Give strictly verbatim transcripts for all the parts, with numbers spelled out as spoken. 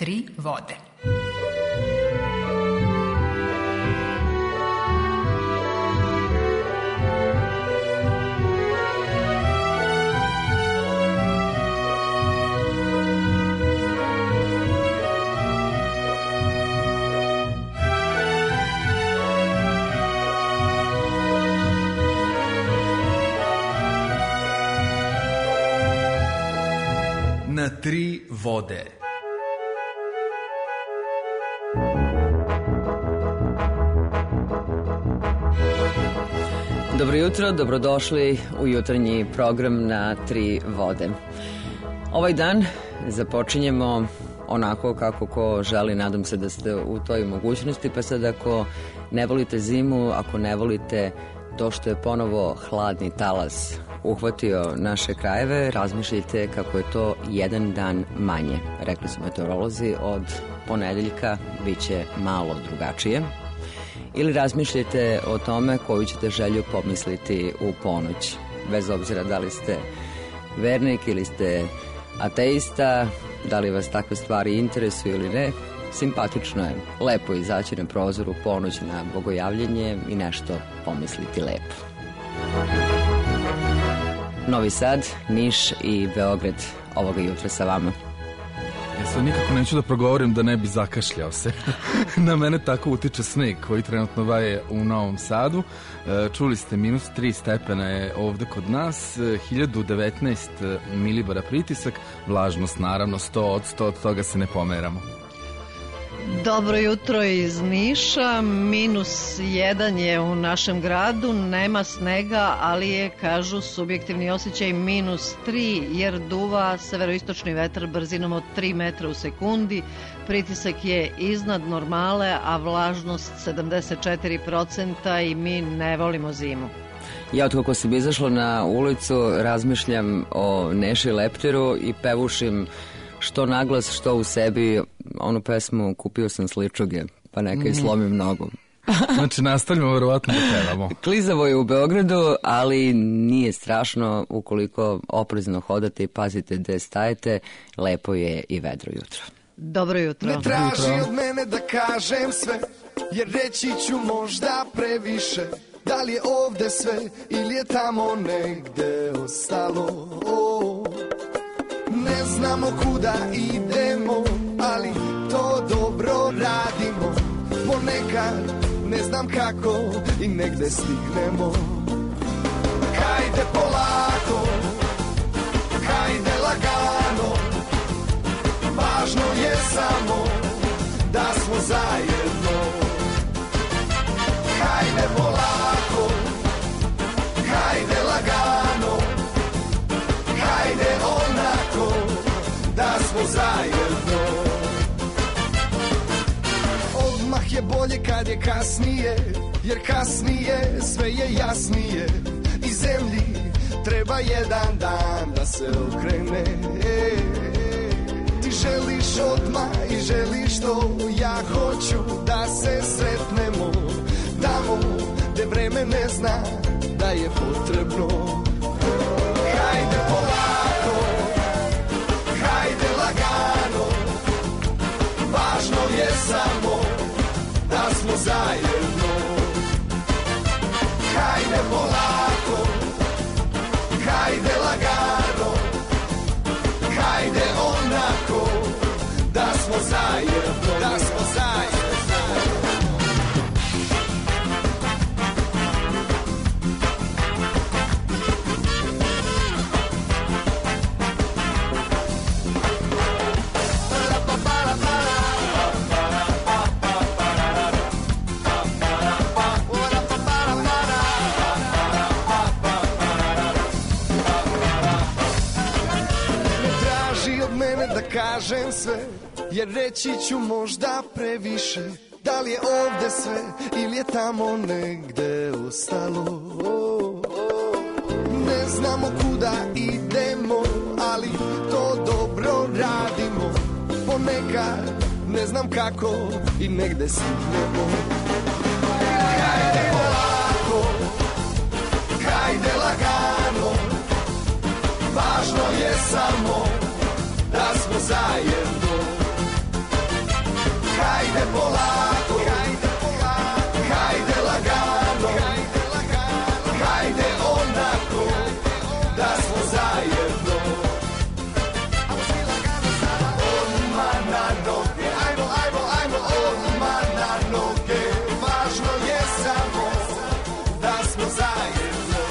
tri vode. Na tri vode. Dobro jutro, dobrodošli u jutarnji program Na tri vode. Ovaj dan započinjemo onako kako ko želi, nadam se da ste u toj mogućnosti, pa sad ako ne volite zimu, ako ne volite to što je ponovo hladni talas uhvatio naše krajeve, razmišljajte kako je to jedan dan manje. Rekli su meteorolozi, od ponedeljka bit će malo drugačije. Ili razmišljajte o tome koju ćete želju pomisliti u ponoć. Bez obzira da li ste vernik ili ste ateista, da li vas takve stvari interesuju ili ne, simpatično je, lepo izaći na prozor u ponoć na bogojavljenje i nešto pomisliti lepo. Novi Sad, Niš i Beograd ovoga jutra sa vama. Ja sve nikako neću da progovorim da ne bi zakašljao se. Na mene tako utiče sneg koji trenutno vaje u Novom Sadu. Čuli ste, minus tri stepena je ovde kod nas, hiljadu devetnaest milibara pritisak, vlažnost naravno sto od sto, od toga se ne pomeramo. Dobro jutro iz Niša, minus jedan je u našem gradu, nema snega, ali je, kažu, subjektivni osjećaj minus tri, jer duva severoistočni vetar brzinom od tri metra u sekundi, pritisak je iznad normale, a vlažnost sedamdeset četiri procenta i mi ne volimo zimu. Ja od kako sam izašla na ulicu razmišljam o Neši Lepteru i pevušim što naglas, što u sebi onu pesmu Kupio sam sličuge, pa neka i slomim nogu. Znači nastavljamo verovatno da pevamo. Klizavo je u Beogradu, ali nije strašno ukoliko oprezno hodate i pazite gde stajete, lepo je i vedro jutro. Dobro jutro. Ne traži od mene da kažem sve, jer reći ću možda previše. Da li je ovde sve ili je tamo negde ostalo? Oh. Ne znamo kuda idemo, ali to dobro radimo. Ponekad ne znam kako i negde stignemo. Hajde polako, hajde lagano, važno je samo da smo zajedno. Hajde polako, hajde lagano, hajde onako da smo zajedno. Odmah je bolje kad je kasnije, jer kasnije sve je jasnije. I zemlji treba jedan dan da se okrene. Ti želiš odmah i želiš to, ja hoću da se sretnemo tamo gde vreme ne zna da je potrebno. Hajde polako, hajde lagano, važno je samo da smo zajedno. Hajde polako, hajde lagano, hajde onako da smo zajedno, da smo zajedno. Kažem sve, jer reći ću možda previše. Da li je ovde sve ili je tamo negde ostalo? Ne znamo kuda idemo, ali to dobro radimo. Ponekad ne znam kako i negde stignemo. Hajde polako, hajde lagano, važno je samo da smo zajedno. hajde polako, hajde polako, hajde lagano, hajde lagano, hajde onako da smo zajedno. Ajmo svi lagano sada, odmah na noge, ajmo, ajmo, ajmo, odmah na noge. Važno je samo da smo zajedno.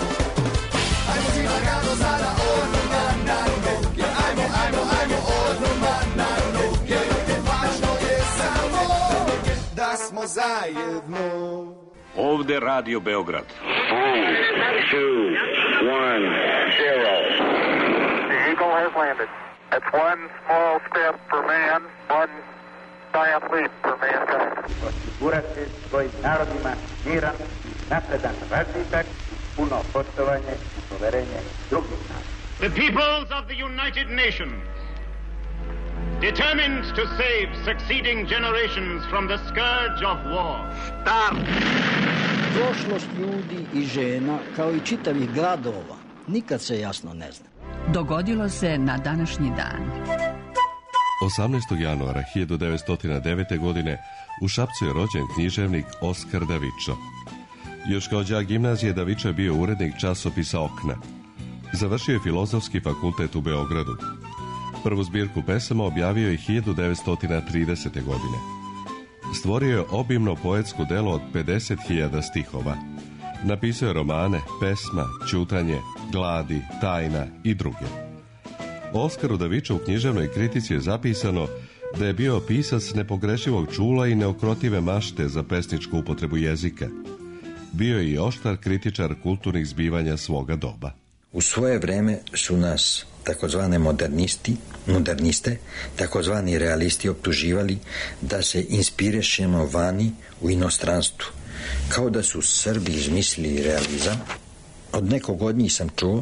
Ajmo svi lagano sada, odmah na noge, ajmo, ajmo, ajmo, odmah na noge. Važno je samo da smo zajedno. Ovde Radio Beograd. Three, two, one, zero. The Eagle has landed. It's one small step for man, one giant leap for mankind. Osigurati svojim narodima miran, napredan razvitak, puno poštovanje i poverenje drugih naroda. The peoples of the United Nations, determined to save succeeding generations from the scourge of war. Start! Prošlost ljudi i žena, kao i čitavih gradova, nikad se jasno ne zna. Dogodilo se na današnji dan. osamnaestog januara hiljadu devetsto devete. godine u Šapcu je rođen književnik Oskar Davičo. Još kao đak gimnazije Davičo je bio urednik časopisa Okna. Završio je Filozofski fakultet u Beogradu. Prvu zbirku pesama objavio je hiljadu devetsto tridesete. godine. Stvorio je obimno poetsko delo od pedeset hiljada stihova. Napisao je romane, pesma, Ćutanje, Gladi, Tajna i druge. O Oskaru Daviču u književnoj kritici je zapisano da je bio pisac nepogrešivog čula i neokrotive mašte za pesničku upotrebu jezika. Bio je i oštar kritičar kulturnih zbivanja svoga doba. U svoje vreme su nas takozvane modernisti, moderniste, takozvani realisti optuživali da se inspirešemo vani u inostranstvu, kao da su Srbi izmislili realizam. Od nekog od njih sam čuo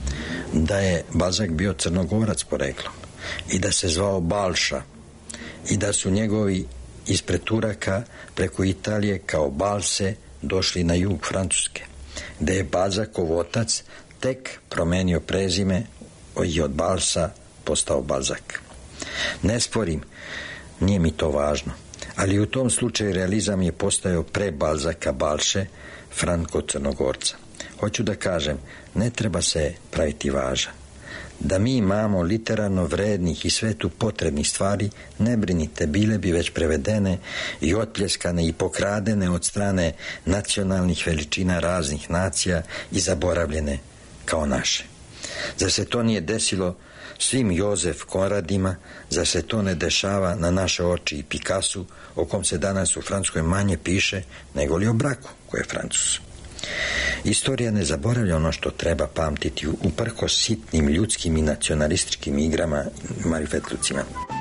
da je Balzak bio Crnogorac poreklom i da se zvao Balša i da su njegovi ispred Turaka preko Italije kao Balse došli na jug Francuske, da je Balzakov otac tek promenio prezime i od Balsa postao Balzak. Ne sporim, nije mi to važno, ali u tom slučaju realizam je postajao pre Balzaka Balše, Franko Crnogorca. Hoću da kažem, ne treba se praviti važan. Da mi imamo literarno vrednih i svetu potrebnih stvari, ne brinite, bile bi već prevedene i otpljeskane i pokradene od strane nacionalnih veličina raznih nacija i zaboravljene kao naše. Zar se to nije desilo svim Jozef Konradima, zar se to ne dešava na naše oči i Picassu, o kom se danas u Francuskoj manje piše nego li o Braku, koji je Francus. Istorija ne zaboravlja ono što treba pamtiti uprkos sitnim ljudskim i nacionalističkim igrama i marifetlucima.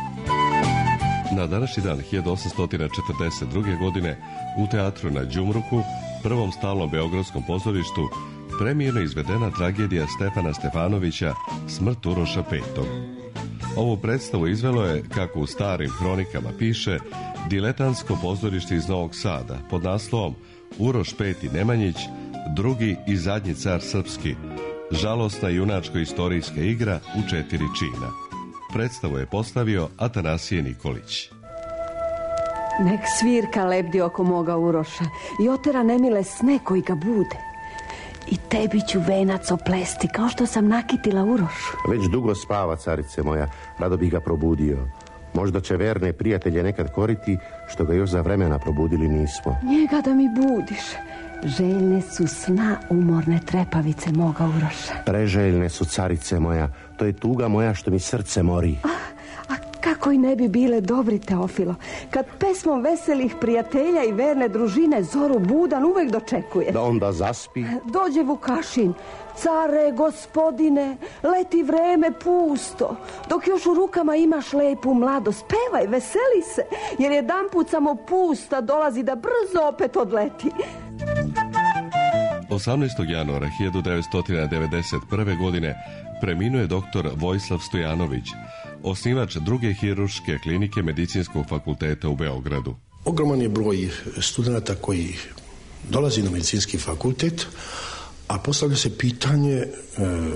Na današnji dan hiljadu osamsto četrdeset druge. godine u teatru na Đumruku, prvom stalnom beogradskom pozorištu, premijerno izvedena tragedija Stefana Stefanovića Smrt Uroša petog. Ovu predstavu izvelo je, kako u starim hronikama piše, diletantsko pozorište iz Novog Sada pod naslovom Uroš peti Nemanjić, drugi i zadnji car srpski, žalosna junačko-istorijska igra u četiri čina. Predstavu je postavio Atanasije Nikolić. Nek svirka lebdi oko moga Uroša i otera nemile sne koji ga bude. I tebi ću venac oplesti, kao što sam nakitila Urošu. Već dugo spava, carice moja, rado bi ga probudio. Možda će verne prijatelje nekad koriti, što ga još za vremena probudili nismo. Njega da mi budiš. Željne su sna umorne trepavice moga Uroša. Preželjne su, carice moja, to je tuga moja što mi srce mori. A, a kako i ne bi bile dobri, Teofilo, kad pesmom veselih prijatelja i verne družine zoru budan uvek dočekuje. Da onda zaspi. Dođe Vukašin: care, gospodine, leti vreme pusto, dok još u rukama imaš lepu mladost, pevaj, veseli se, jer jedan put samo pusta dolazi da brzo opet odleti. osamnaestog januara hiljadu devetsto devedeset prve. godine preminuo je doktor Vojislav Stojanović, osnivač druge hirurške klinike Medicinskog fakulteta u Beogradu. Ogroman je broj studenata koji dolazi na medicinski fakultet, a postavlja se pitanje e,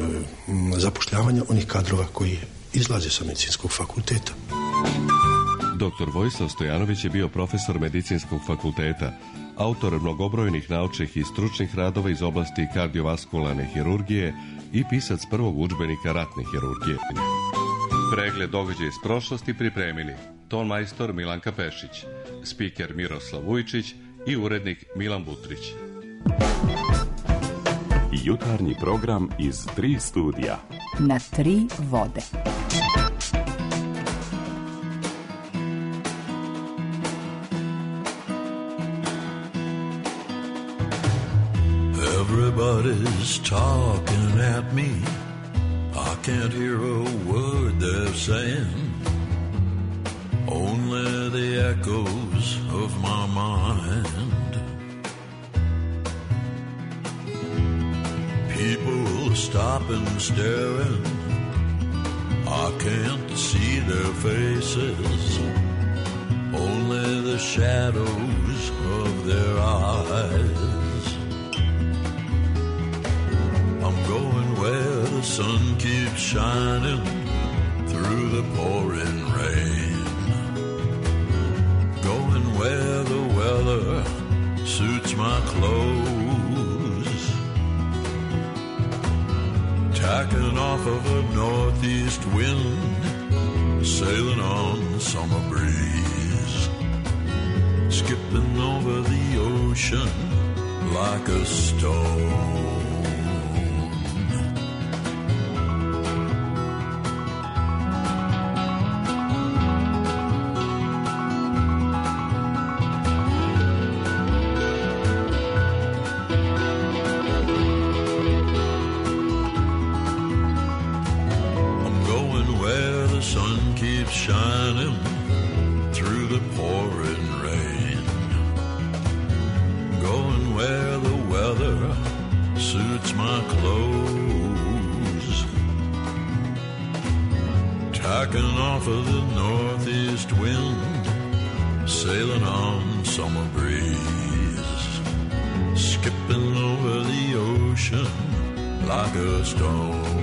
zapošljavanja onih kadrova koji izlaze sa medicinskog fakulteta. doktor Vojislav Stojanović je bio profesor medicinskog fakulteta, autor mnogobrojnih naučnih i stručnih radova iz oblasti kardiovaskularne hirurgije i pisac prvog udžbenika ratne hirurgije. Pregled događaja iz prošlosti pripremili tonmajstor Milanka Pešić, spiker Miroslav Vujčić i urednik Milan Butrić. Jutarnji program iz tri studija. Na tri vode. Everybody's talking at me. I can't hear a word they're saying. Only the echoes of my mind. People stop and staring. I can't see their faces. Only the shadows of their eyes. I'm going where the sun keeps shining through the pouring rain. Going where the weather suits my clothes. Tacking off of a northeast wind, sailing on summer breeze. Skipping over the ocean like a stone. Shining through the pouring rain. Going where the weather suits my clothes. Tacking off of the northeast wind, sailing on summer breeze. Skipping over the ocean like a stone.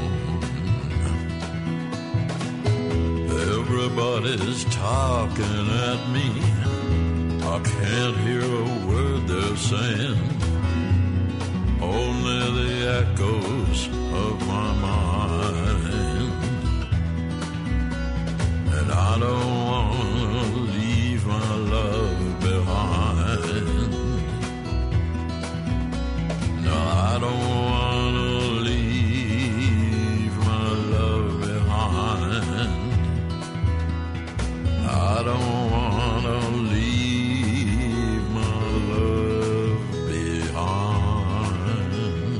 Everybody's talking at me. I can't hear a word they're saying. Only the echoes of my mind. And I don't want to leave my love behind. No, I don't want to leave my love behind. I don't wanna leave my love behind.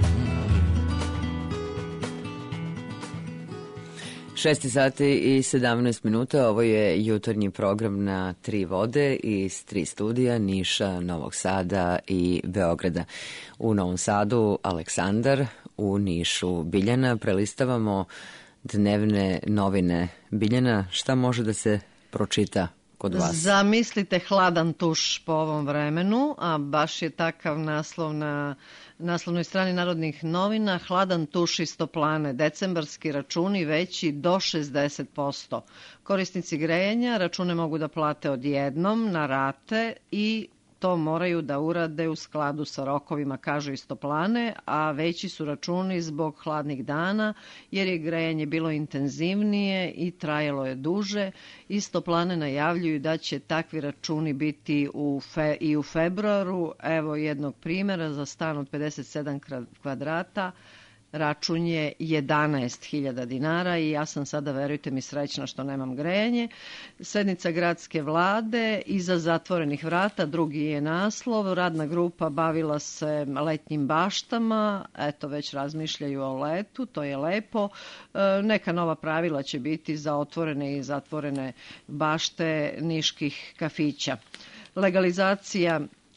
šest sati i sedamnaest minuta, ovo je jutarnji program na tri vode iz tri studija, Niša, Novog Sada i Beograda. U Novom Sadu Aleksandar, u Nišu Biljana. Prelistavamo dnevne novine. Biljana, šta može da se pročita kod vas? Zamislite hladan tuš po ovom vremenu, a baš je takav naslov na naslovnoj strani Narodnih novina. Hladan tuš iz toplane, decembarski računi veći do šezdeset posto. Korisnici grejanja račune mogu da plate odjednom na rate i to moraju da urade u skladu sa rokovima, kažu iz toplane, a veći su računi zbog hladnih dana, jer je grejanje bilo intenzivnije i trajalo je duže. Iz toplane najavljuju da će takvi računi biti u fe, i u februaru. Evo jednog primjera, za stan od pedeset sedam kvadrata račun je jedanaest hiljada dinara i ja sam sada, verujte mi, srećna što nemam grejanje. Sednica gradske vlade iza zatvorenih vrata, drugi je naslov. Radna grupa bavila se letnjim baštama, eto već razmišljaju o letu, to je lepo. E, neka nova pravila će biti za otvorene i zatvorene bašte niških kafića. Legalizacija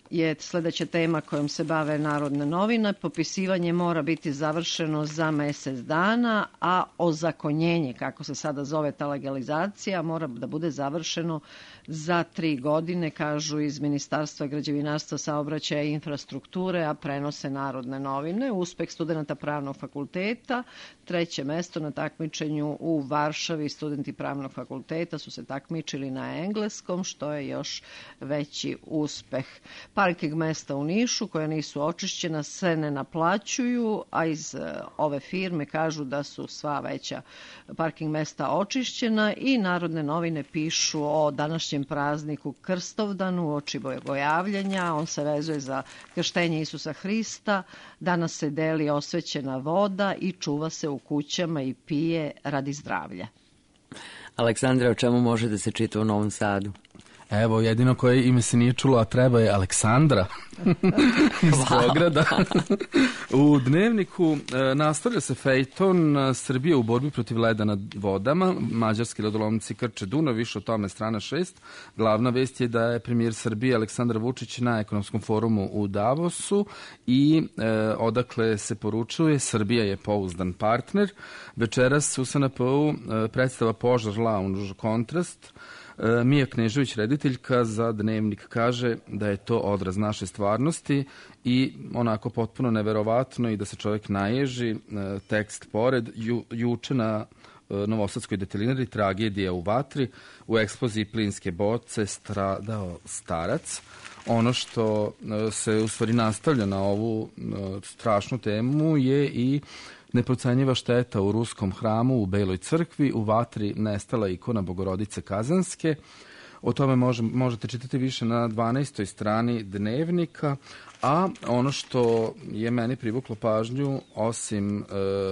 je sledeća tema kojom se bave Narodne novine. Popisivanje mora biti završeno za mesec dana, a ozakonjenje, kako se sada zove ta legalizacija, mora da bude završeno za tri godine, kažu iz Ministarstva građevinarstva, saobraćaja i infrastrukture, a prenose Narodne novine. Uspeh studenta pravnog fakulteta, treće mesto na takmičenju u Varšavi. Studenti pravnog fakulteta su se takmičili na engleskom, što je još veći uspeh. Parking mesta u Nišu koja nisu očišćena se ne naplaćuju, a iz ove firme kažu da su sva veća parking mesta očišćena i Narodne novine pišu o današnjem prazniku Krstovdanu, oči bogojavljenja. On se vezuje za krštenje Isusa Hrista. Danas se deli osvećena voda i čuva se u kućama i pije radi zdravlja. Aleksandra, o čemu može da se čita u Novom Sadu? Evo, jedino koje ime se nije čulo, a treba je Aleksandra iz Beograda. U Dnevniku e, nastavlja se fejton Srbije u borbi protiv leda na vodama. Mađarski ledolomci krče Dunav, više o tome strana šest. Glavna vest je da je premijer Srbije Aleksandar Vučić na ekonomskom forumu u Davosu i e, odakle se poručuje Srbija je pouzdan partner. Večeras u S N P-u e, predstava Požar Lounge Kontrast. Mija Knežević, rediteljka za Dnevnik, kaže da je to odraz naše stvarnosti i onako potpuno neverovatno i da se čovjek naježi. Tekst pored, ju, juče na novosadskoj detelinari tragedija u vatri, u eksploziji plinske boce stradao starac. Ono što se u stvari nastavlja na ovu strašnu temu je i neprocenjiva šteta u ruskom hramu u Beloj crkvi, u vatri nestala ikona Bogorodice Kazanske. O tome može, možete čitati više na dvanaestoj strani Dnevnika, a ono što je meni privuklo pažnju, osim e,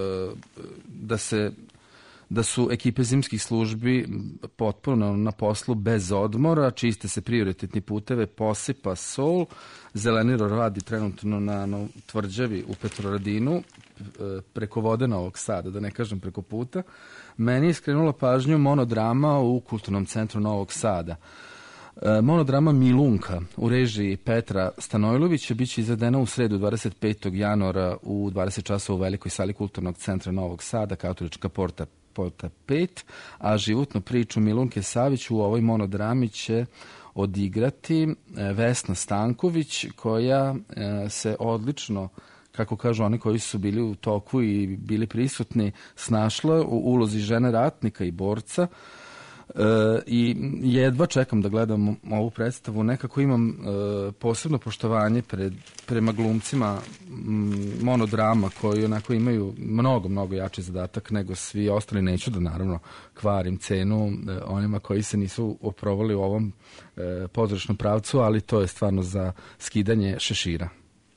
da se da su ekipe zimskih službi potpuno na poslu bez odmora, čiste se prioritetni puteve, posipa sol, Zeleniro radi trenutno na tvrđavi u Petrovaradinu, preko vode Novog Sada, da ne kažem preko puta. Meni je skrenula pažnju monodrama u Kulturnom centru Novog Sada. Monodrama Milunka u režiji Petra Stanojlovića biće izvedena u sredu dvadeset petog januara u dvadeset časova u Velikoj sali Kulturnog centra Novog Sada, Katolička porta Porta pet, a životnu priču Milunke Savić u ovoj monodrami će odigrati Vesna Stanković, koja se odlično, kako kažu oni koji su bili u toku i bili prisutni, snašla u ulozi žene ratnika i borca. E, i jedva čekam da gledam ovu predstavu. Nekako imam e, posebno poštovanje pred, prema glumcima m, monodrama koji onako imaju mnogo, mnogo jači zadatak nego svi ostali. Neću da naravno kvarim cenu e, onima koji se nisu oprovali u ovom e, pozorišnom pravcu, ali to je stvarno za skidanje šešira.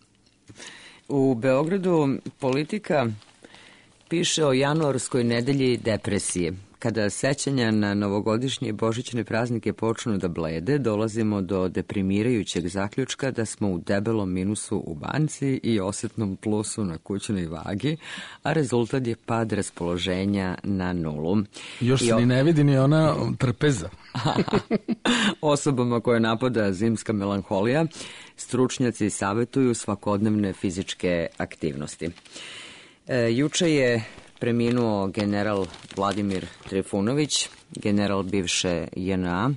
U Beogradu Politika piše o januarskoj nedelji depresije. Kada sećanja na novogodišnje i božićne praznike počnu da blede, dolazimo do deprimirajućeg zaključka da smo u debelom minusu u banci i osetnom plusu na kućnoj vagi, a rezultat je pad raspoloženja na nulu. Još se o... ni ne vidi ni ona trpeza. Osobama koje napada zimska melanholija, stručnjaci savjetuju svakodnevne fizičke aktivnosti. E, juče je preminuo general Vladimir Trifunović, general bivše J N A,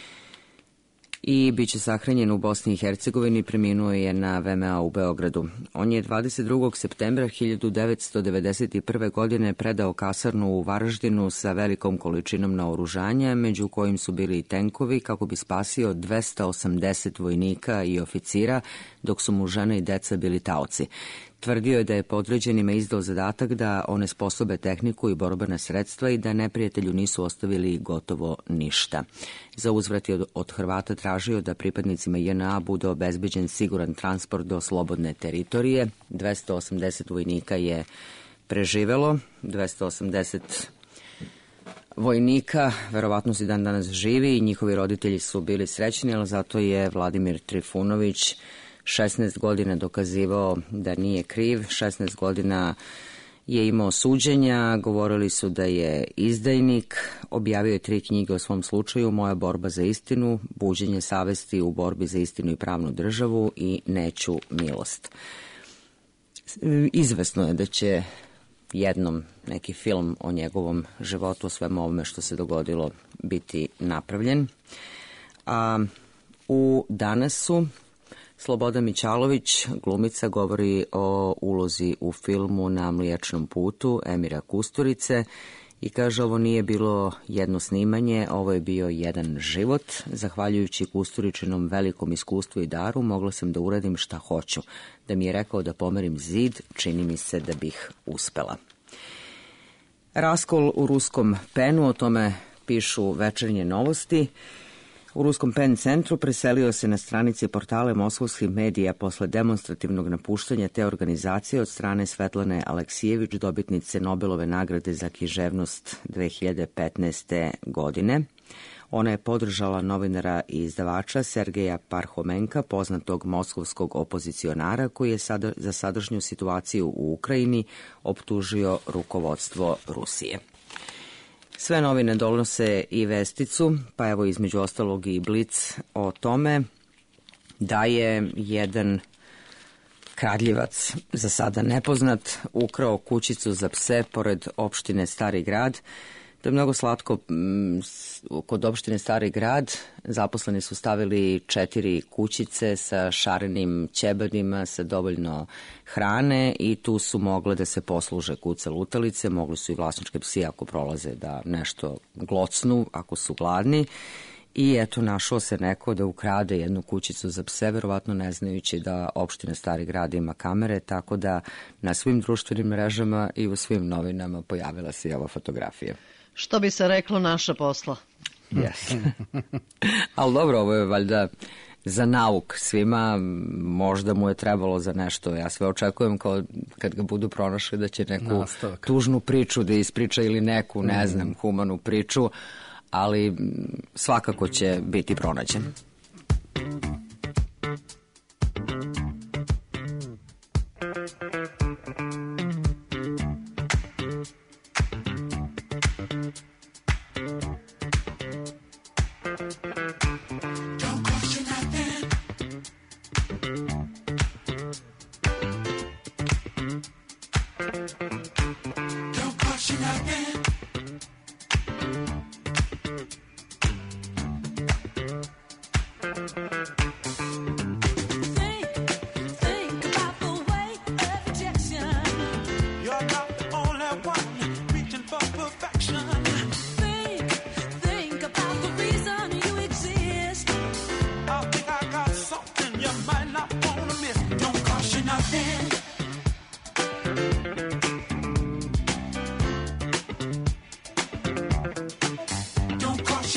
i bit će sahranjen u Bosni i Hercegovini, preminuo je na V M A u Beogradu. On je dvadeset drugog septembra hiljadu devetsto devedeset prve. godine predao kasarnu u Varaždinu sa velikom količinom naoružanja, među kojim su bili i tenkovi, kako bi spasio dvesta osamdeset vojnika i oficira, dok su mu žene i deca bili taoci. Tvrdio je da je podređenima izdao zadatak da onesposobe tehniku i borbena sredstva i da neprijatelju nisu ostavili gotovo ništa. Za uzvrat je od Hrvata tražio da pripadnicima J N A bude obezbeđen siguran transport do slobodne teritorije. dvesta osamdeset vojnika je preživelo, dvesta osamdeset vojnika verovatno se dan danas živi i njihovi roditelji su bili srećni, ali zato je Vladimir Trifunović šesnaest godina dokazivao da nije kriv, šesnaest godina je imao suđenja, govorili su da je izdajnik, objavio je tri knjige o svom slučaju, Moja borba za istinu, Buđenje savesti u borbi za istinu i pravnu državu i Neću milost. Izvesno je da će jednom neki film o njegovom životu, o svemu ovome što se dogodilo, biti napravljen. A u Danasu Sloboda Mićalović, glumica, govori o ulozi u filmu Na mliječnom putu Emira Kusturice i kaže ovo nije bilo jedno snimanje, ovo je bio jedan život. Zahvaljujući Kusturičinom velikom iskustvu i daru mogla sam da uradim šta hoću. Da mi je rekao da pomerim zid, čini mi se da bih uspela. Raskol u ruskom Penu, o tome pišu Večernje novosti. U Ruskom Pen centru preselio se na stranici portale moskovskih medija posle demonstrativnog napuštanja te organizacije od strane Svetlane Aleksijević, dobitnice Nobelove nagrade za književnost dve hiljade petnaeste. godine. Ona je podržala novinara i izdavača Sergeja Parhomenka, poznatog moskovskog opozicionara, koji je sada, za sadašnju situaciju u Ukrajini optužio rukovodstvo Rusije. Sve novine donose i vesticu, pa evo između ostalog i Blic o tome da je jedan kradljivac, za sada nepoznat, ukrao kućicu za pse pored opštine Stari grad. To je mnogo slatko. Kod opštine Stari grad zaposleni su stavili četiri kućice sa šarenim ćebadima, sa dovoljno hrane i tu su mogle da se posluže kuce lutalice, mogli su i vlasničke psi ako prolaze da nešto glocnu, ako su gladni. I eto, našao se neko da ukrade jednu kućicu za pse, verovatno ne znajući da opština Stari grad ima kamere, tako da na svim društvenim mrežama i u svim novinama pojavila se i ova fotografija. Što bi se reklo, naša posla. Yes. Ali dobro, ovo je valjda za nauk svima, možda mu je trebalo za nešto. Ja sve očekujem kao kad ga budu pronašli da će neku Nastavak. tužnu priču da ispriča ili neku, ne znam, humanu priču, ali svakako će biti pronađen. Don't cost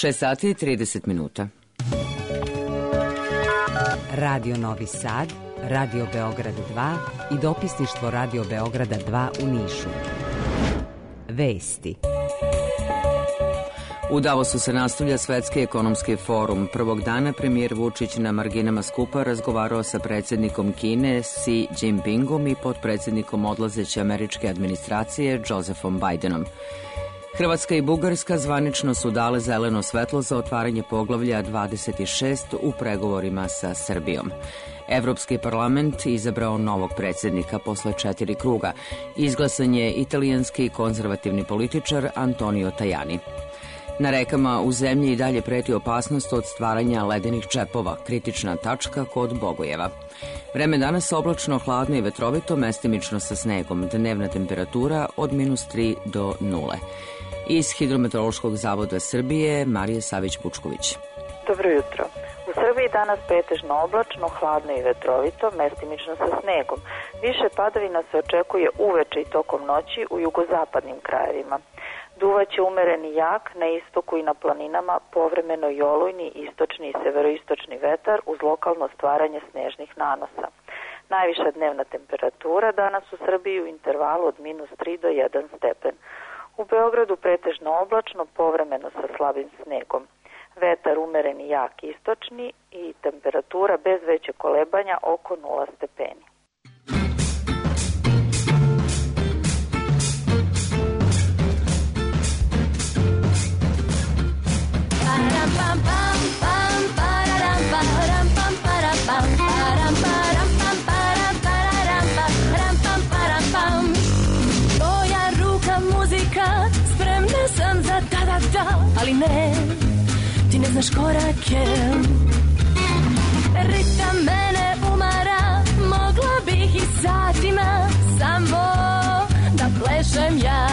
šest sati i trideset minuta. Radio Novi Sad, Radio Beograd dva i dopisništvo Radio Beograda dva u Nišu. Vesti. U Davosu se nastavlja Svetski ekonomski forum. Prvog dana premijer Vučić na marginama skupa razgovarao sa predsjednikom Kine Xi Jinpingom i potpredsjednikom odlazeće američke administracije Josephom Bidenom. Hrvatska i Bugarska zvanično su dale zeleno svetlo za otvaranje poglavlja dvadeset šest u pregovorima sa Srbijom. Evropski parlament izabrao novog predsjednika posle četiri kruga. Izglasan je italijanski konzervativni političar Antonio Tajani. Na rekama u zemlji i dalje preti opasnost od stvaranja ledenih čepova, kritična tačka kod Bogojeva. Vreme danas oblačno, hladno i vetrovito, mestimično sa snegom, dnevna temperatura od minus tri do nule. Iz Hidrometeorološkog zavoda Srbije, Marija Savić-Pučković. Dobro jutro. U Srbiji danas pretežno oblačno, hladno i vetrovito, mestimično sa snegom. Više padavina se očekuje uveče i tokom noći u jugozapadnim krajevima. Duvaće umereni jak na istoku i na planinama, povremeno i olujni, istočni i severoistočni vetar uz lokalno stvaranje snežnih nanosa. Najviša dnevna temperatura danas u Srbiji u intervalu od minus tri do jedan stepen. U Beogradu pretežno oblačno, povremeno sa slabim snegom. Vetar umereni jak istočni i temperatura bez veće kolebanja oko nula stepeni. Tvoja ruka muzika, spremna sam za da-da-da, ali ne, ti ne znaš korake. Ritam mene umara, mogla bih i satima samo da plešem ja.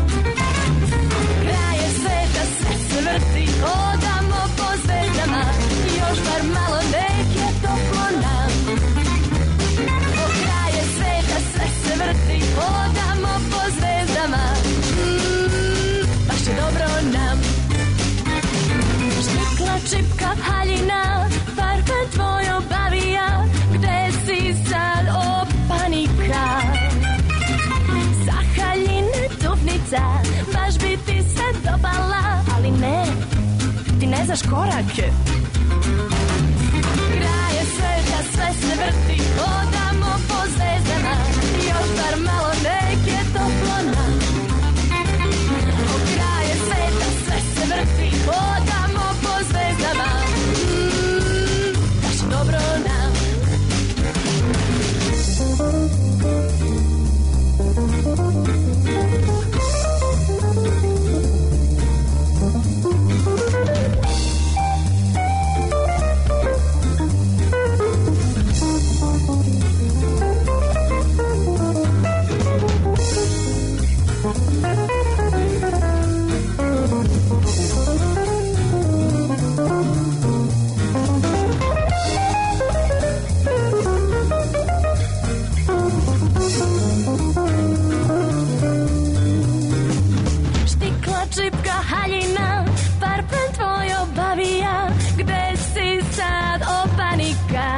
Kraj je sveta, sve se vrti, hodamo po zvezdama, još bar malo nek je toplo nam. O kraj je sveta, sve se vrti, hodamo po zvezdama, mm, baš je dobro nam. Štikla, čipka, haljina, farben tvoj obavija, gde si sad, o panika. Sa haljine tufnica, baš bi ti se dopala, ali ne, ti ne znaš korake. Kraj je sveta, sve se vrti, hodamo po zvezdama, još bar malo nek je toplo nam. O kraj je sveta, sve se vrti, hodamo po zvezdama, mm, baš je dobro nam. Čipka, haljina, parfem tvoj obavija, gde si sad, o panika.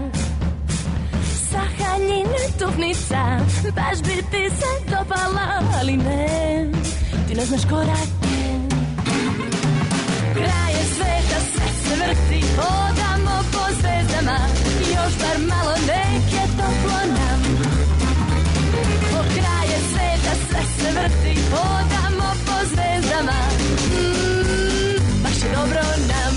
Sa haljine tufnica, baš bi ti se dopala, ali ne, ti ne znaš korake. Kraj je sveta, sve se vrti, hodamo po zvezdama, još bar malo nek je toplo nam. O kraj je sveta, sve se vrti, hodamo po zvezdama, mm, baš je dobro nam.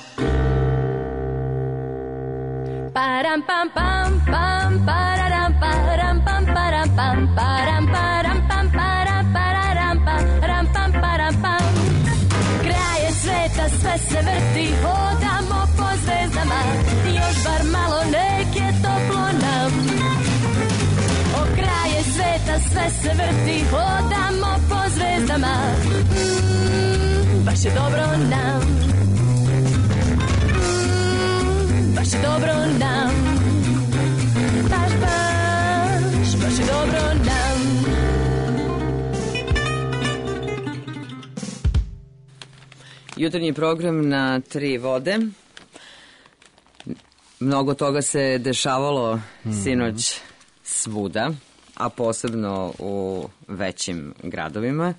Param pam pam pam pararam param pam param pam param param pam param pararam param pam param pam. Kraj je sveta, sve se vrti, hodamo po zvezdama, još bar malo nek je toplo nam. O kraj je sveta, sve se vrti, hodamo po zvezdama, mm, baš je dobro nam. Mm, baš je dobro nam. Baš, baš, baš je dobro nam. Jutarnji program na tri vode. Mnogo toga se dešavalo sinoć svuda, a posebno u većim gradovima.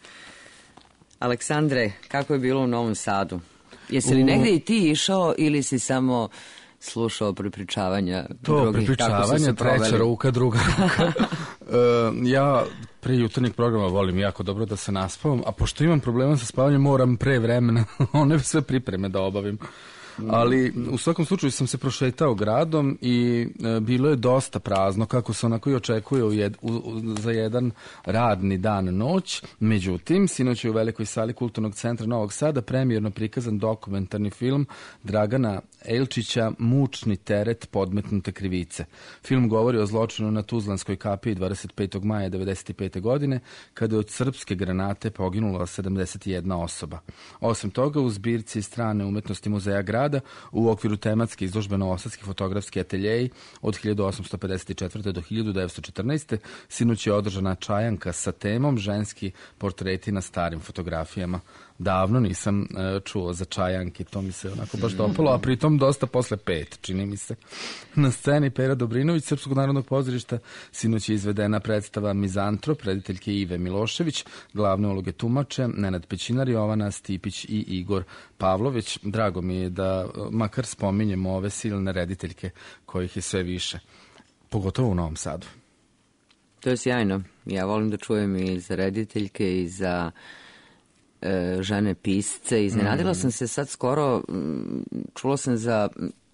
Aleksandre, kako je bilo u Novom Sadu? Jesi li negde i ti išao ili si samo slušao prepričavanja to drugih? Prepričavanja, treća ruka, druga ruka. uh, ja pre jutarnjeg programa volim jako dobro da se naspavam, a pošto imam problema sa spavanjem, moram pre vremena one sve pripreme da obavim. Ali u svakom slučaju sam se prošetao gradom i e, bilo je dosta prazno, kako se onako i očekuje u jed, u, u, za jedan radni dan noć. Međutim, sinoć je u Velikoj sali Kulturnog centra Novog Sada premijerno prikazan dokumentarni film Dragana Elčića Mučni teret podmetnute krivice. Film govori o zločinu na Tuzlanskoj kapiji dvadeset petog maja devedeset pete. godine, kada je od srpske granate poginula sedamdeset jedna osoba. Osim toga, u zbirci strane umetnosti Muzeja grada u okviru tematske izložbe Novosadski fotografski ateljeji od hiljadu osamsto pedeset četvrte. do hiljadu devetsto četrnaeste. sinoć je održana čajanka sa temom ženski portreti na starim fotografijama. Davno nisam e, čuo za čajanke, to mi se onako baš dopalo, a pritom dosta posle pet, čini mi se. Na sceni Pera Dobrinović Srpskog narodnog pozorišta sinoć je izvedena predstava Mizantrop, rediteljke Ive Milošević, glavne uloge tumače Nenad Pećinar, Jovana Stipić i Igor Pavlović. Drago mi je da makar spominjemo ove silne rediteljke kojih je sve više, pogotovo u Novom Sadu. To je sjajno. Ja volim da čujem i za rediteljke i za e, žene pisce. Iznenadila mm. sam se sad skoro, čula sam za,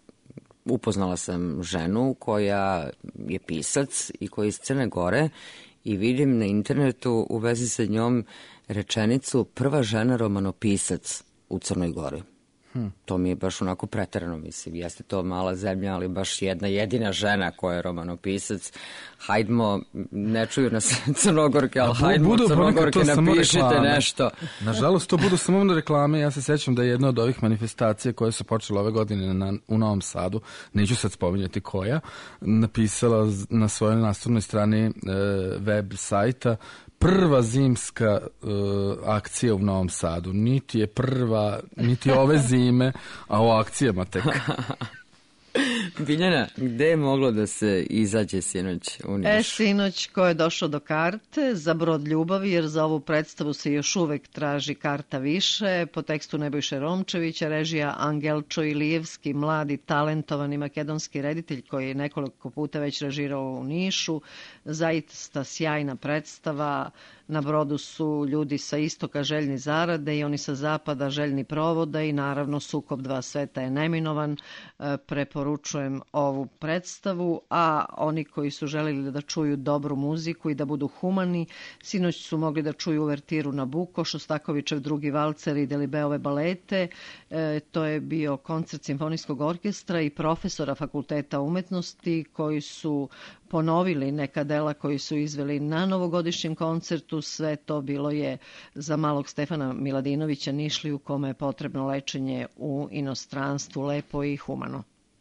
upoznala sam ženu koja je pisac i koja je iz Crne Gore i vidim na internetu u vezi sa njom rečenicu prva žena romanopisac u Crnoj Gori. Hmm. To mi je baš onako preterano, mislim. Jeste to mala zemlja, ali baš jedna jedina žena koja je romanopisac. Hajdmo, ne čuju nas Crnogorke, ali hajdmo budu, Crnogorke, napišite nešto. Nažalost, to budu samo reklame. Ja se sećam da je jedna od ovih manifestacija koje su počele ove godine na, u Novom Sadu, neću sad spominjati koja, napisala na svojoj naslovnoj strani e, web sajta prva zimska uh, akcija u Novom Sadu. Niti je prva, niti ove zime, a o akcijama tek. Biljana, gde je moglo da se izađe sinoć u Nišu? E, sinoć ko je došao do karte za Brod ljubavi, jer za ovu predstavu se još uvek traži karta više, po tekstu Nebojše Romčevića, režija Angelčo Ilijevski, mladi, talentovani makedonski reditelj koji je nekoliko puta već režirao u Nišu. Zaista sjajna predstava. Na brodu su ljudi sa istoka željni zarade i oni sa zapada željni provoda i naravno sukob dva sveta je neminovan. E, preporučujem ovu predstavu, a oni koji su želeli da čuju dobru muziku i da budu humani, sinoć su mogli da čuju uvertiru Nabuko, Šostakovićev drugi valcer i Delibeove balete. E, to je bio koncert simfonijskog orkestra i profesora Fakulteta umetnosti koji su ponovili neka dela koji su izveli na novogodišnjem koncertu. Sve to bilo je za malog Stefana Miladinovića Nišli u kome je potrebno lečenje u inostranstvu, lepo i humano.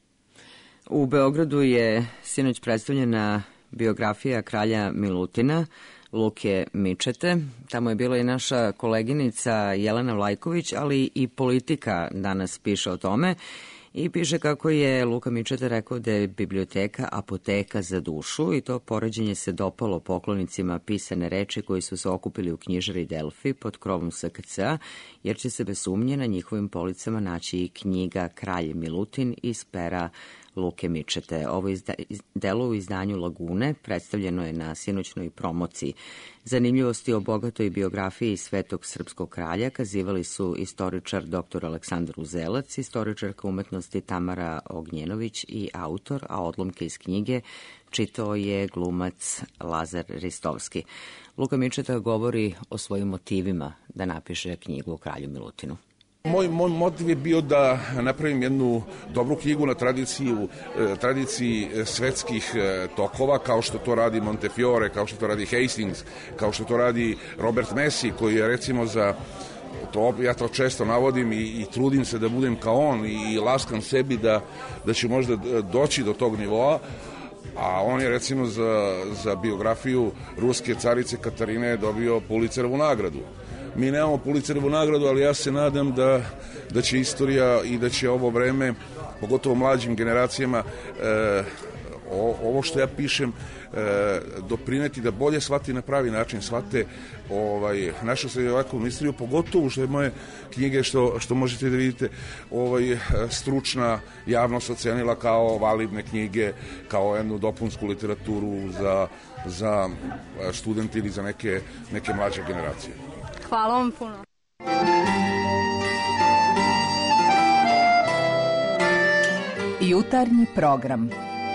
U Beogradu je sinoć predstavljena biografija kralja Milutina, Luke Mičete. Tamo je bila i naša koleginica Jelena Vlajković, ali i Politika danas piše o tome. I piše kako je Luka Mičeta rekao da je biblioteka apoteka za dušu i to poređenje se dopalo poklonicima pisane reči koji su se okupili u knjižari Delfi pod krovom S K C-a, jer će se bez sumnje na njihovim policama naći i knjiga Kralj Milutin iz pera Luke Mičete. Ovo izda, delo u izdanju Lagune predstavljeno je na sinoćnoj promociji. Zanimljivosti o bogatoj biografiji svetog srpskog kralja kazivali su istoričar dr Aleksandar Uzelac, istoričarka umetnosti Tamara Ognjenović i autor, a odlomke iz knjige čitao je glumac Lazar Ristovski. Luka Mičeta govori o svojim motivima da napiše knjigu o kralju Milutinu. Moj, moj motiv je bio da napravim jednu dobru knjigu na tradiciju, tradiciji svetskih tokova, kao što to radi Montefiore, kao što to radi Hastings, kao što to radi Robert Messi, koji je recimo za, to, ja to često navodim i, i trudim se da budem kao on i, i laskam sebi da, da će možda doći do tog nivoa, a on je recimo za, za biografiju ruske carice Katarine dobio Pulitzerovu nagradu. mi nemamo Pulitzerovu nagradu, ali ja se nadam da, da će istorija i da će ovo vreme, pogotovo mlađim generacijama, e, o, ovo što ja pišem e, doprineti da bolje shvati na pravi način, shvate ovaj, našu srednjovekovnu istoriju, pogotovo što je moje knjige, što, što možete da vidite, ovaj, stručna javnost ocenila kao validne knjige, kao jednu dopunsku literaturu za, za studente ili za neke, neke mlađe generacije. Hvala vam puno. Jutarnji program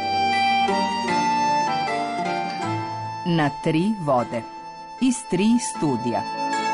na tri vode iz tri studija.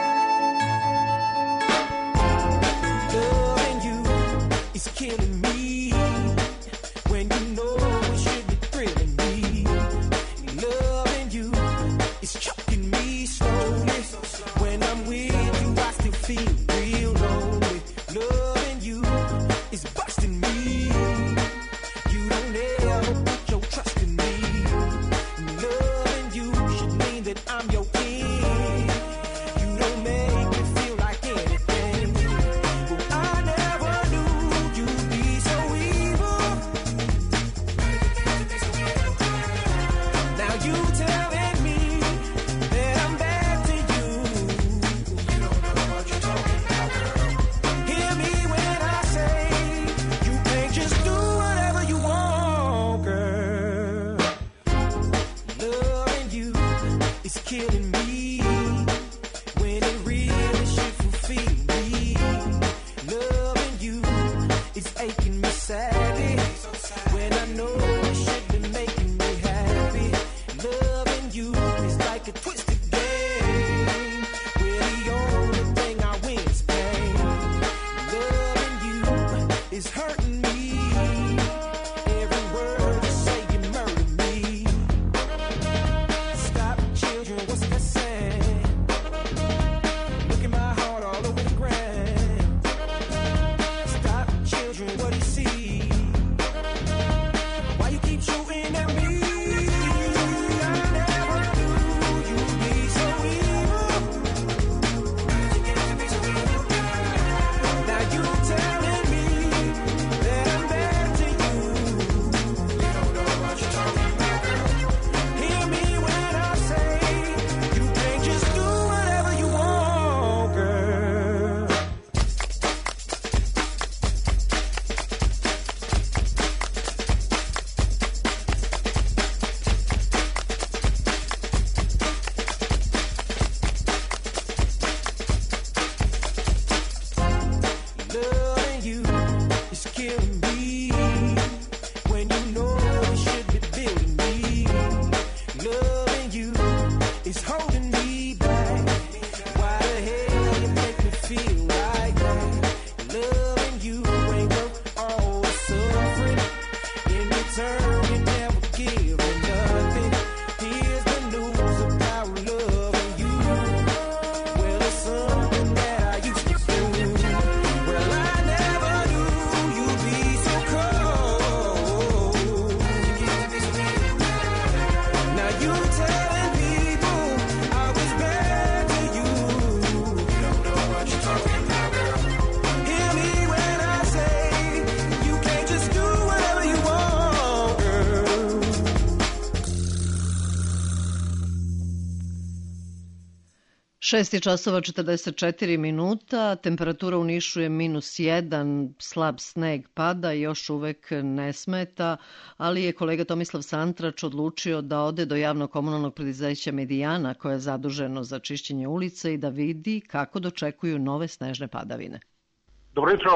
šest časova četrdeset četiri minuta, temperatura u Nišu je minus jedan, slab sneg pada, još uvek ne smeta, ali je kolega Tomislav Santrač odlučio da ode do javnog komunalnog preduzeća Medijana, koje je zaduženo za čišćenje ulice, i da vidi kako dočekuju nove snežne padavine. Dobro jutro,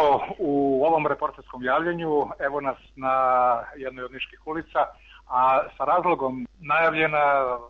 u ovom reporterskom javljanju evo nas na jednoj od niških ulica, a sa razlogom najavljena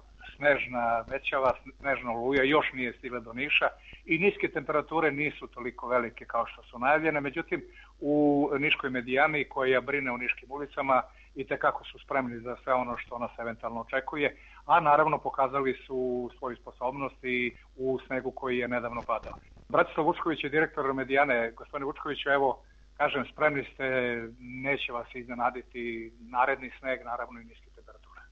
snežna većava, snežna oluja još nije stigla do Niša i niske temperature nisu toliko velike kao što su najavljene, međutim u Niškoj Medijani koja brine o niškim ulicama i tekako su spremni za sve ono što nas eventualno očekuje, a naravno pokazali su svoju sposobnost i u snegu koji je nedavno padao. Bratislav Vučković je direktor Medijane. Gospodine Vučkoviću, evo, kažem, spremni ste, neće vas iznenaditi naredni sneg, naravno i niske temperature.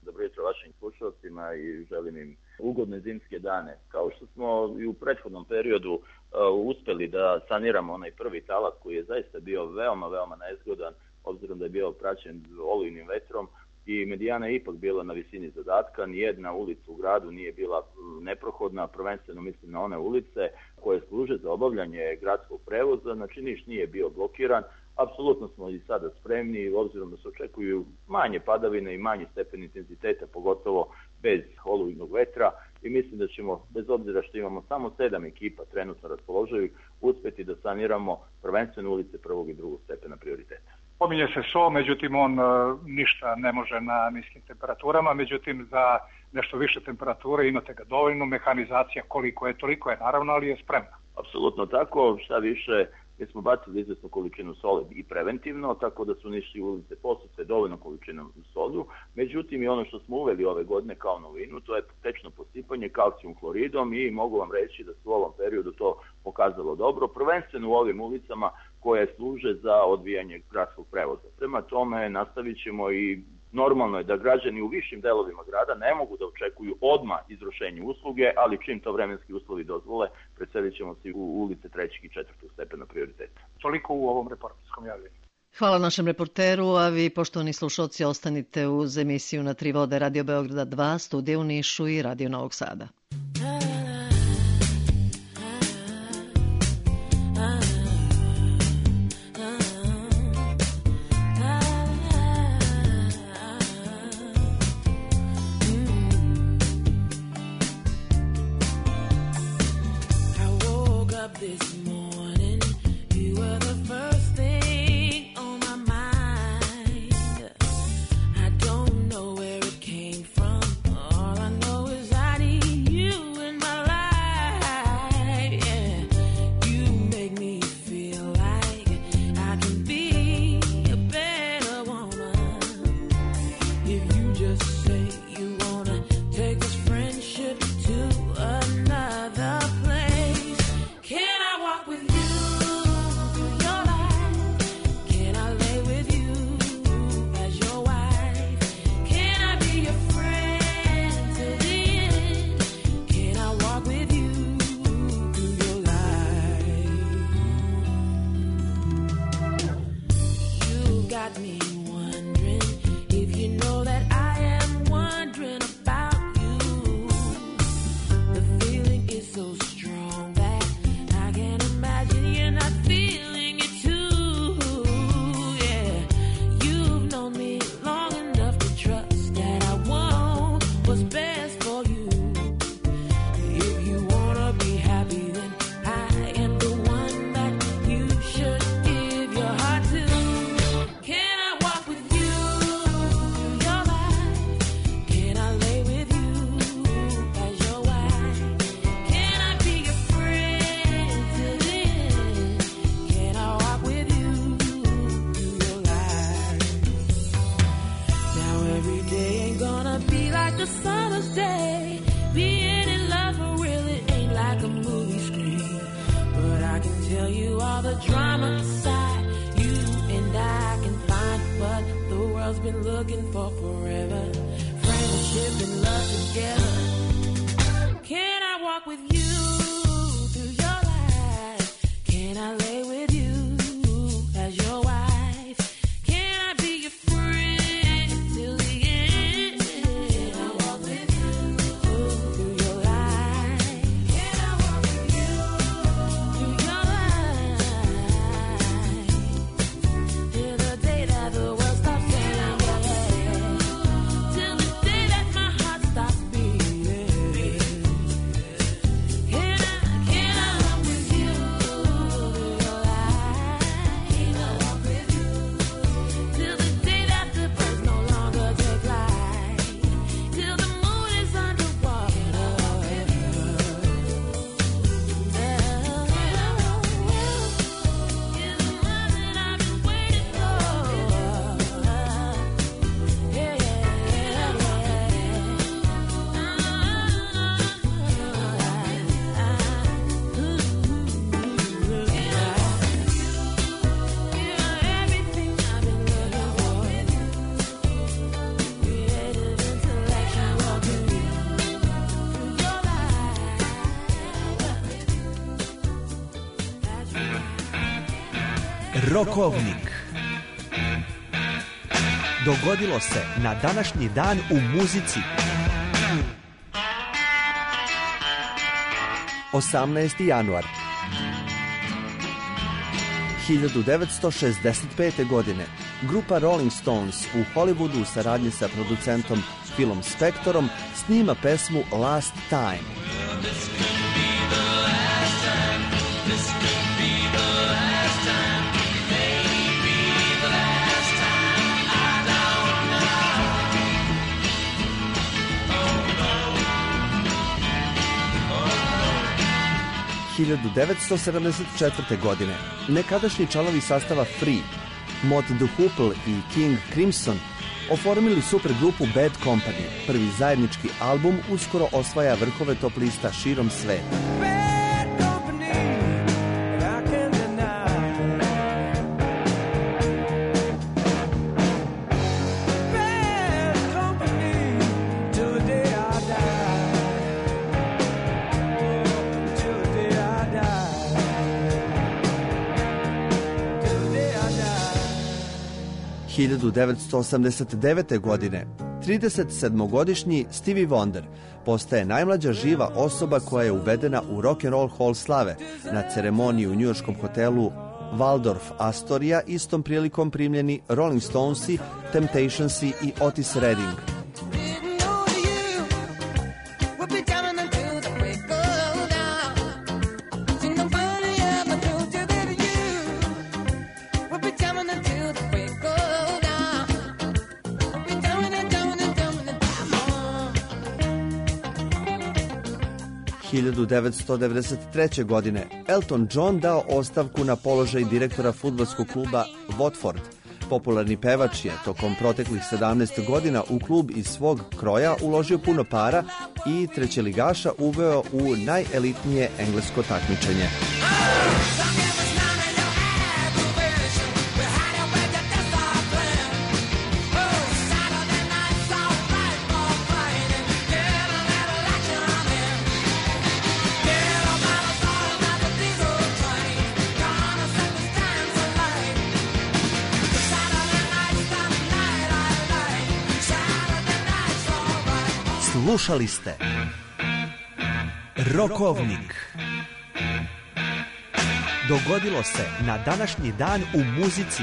dobro jutro vašim slušalcima i želim im ugodne zimske dane. Kao što smo i u prethodnom periodu uh, uspeli da saniramo onaj prvi talas koji je zaista bio veoma, veoma nezgodan, obzirom da je bio praćen olujnim vetrom i medijana je ipak bila na visini zadatka, nijedna ulica u gradu nije bila neprohodna, prvenstveno mislim na one ulice koje služe za obavljanje gradskog prevoza, znači Niš nije bio blokiran. Apsolutno smo i sada spremni, obzirom da se očekuju manje padavine i manji stepen intenziteta, pogotovo bez olujnog vetra, i mislim da ćemo, bez obzira što imamo samo sedam ekipa trenutno raspoloživih, uspeti da saniramo prvenstveno ulice prvog i drugog stepena prioriteta. Pominje se so, međutim on uh, ništa ne može na niskim temperaturama, međutim za nešto više temperature imate ga dovoljno, mehanizacija koliko je, toliko je naravno, ali je spremna. Apsolutno tako, šta više, mi smo bacili izvesnu količinu soli i preventivno, tako da su Niški ulice posute dovoljno količinom solju. Međutim, i ono što smo uveli ove godine kao novinu, to je tečno posipanje kalcijum hloridom i mogu vam reći da su u ovom periodu to pokazalo dobro, prvenstveno u ovim ulicama koje služe za odvijanje gradskog prevoza. Prema tome nastavit ćemo i normalno je da građani u višim delovima grada ne mogu da očekuju odmah izvršenje usluge, ali čim to vremenski uslovi dozvole, preselit ćemo se u ulice trećeg i četvrtog stepena prioriteta. Toliko u ovom reporterskom javljenju. Hvala našem reporteru, a vi, poštovani slušalci, ostanite uz emisiju Na tri vode Radio Beograda dva, studije u Nišu i Radio Novog Sada. Rokovnik. Dogodilo se na današnji dan u muzici. osamnaesti januar hiljadu devetsto šezdeset pete. godine grupa Rolling Stones u Hollywoodu u saradnji sa producentom Philom Spectorom snima pesmu Last Time. hiljadu devetsto sedamdeset četvrte. godine nekadašnji članovi sastava Free, Mott the Hoople i King Crimson oformili supergrupu Bad Company. Prvi zajednički album uskoro osvaja vrhove top lista širom sveta. hiljadu devetsto osamdeset devete. godine tridesetsedmogodišnji Stevie Wonder postaje najmlađa živa osoba koja je uvedena u Rock and Roll Hall slave na ceremoniji u njujorškom hotelu Waldorf Astoria, istom prilikom primljeni Rolling Stonesi, Temptationsi i Otis Redding. hiljadu devetsto devedeset treće. godine Elton John dao ostavku na položaj direktora fudbalskog kluba Watford. Popularni pevač je tokom proteklih sedamnaest godina u klub iz svog kroja uložio puno para i trećeligaša uveo u najelitnije englesko takmičenje. Slušali ste Rokovnik. Dogodilo se na današnji dan u muzici.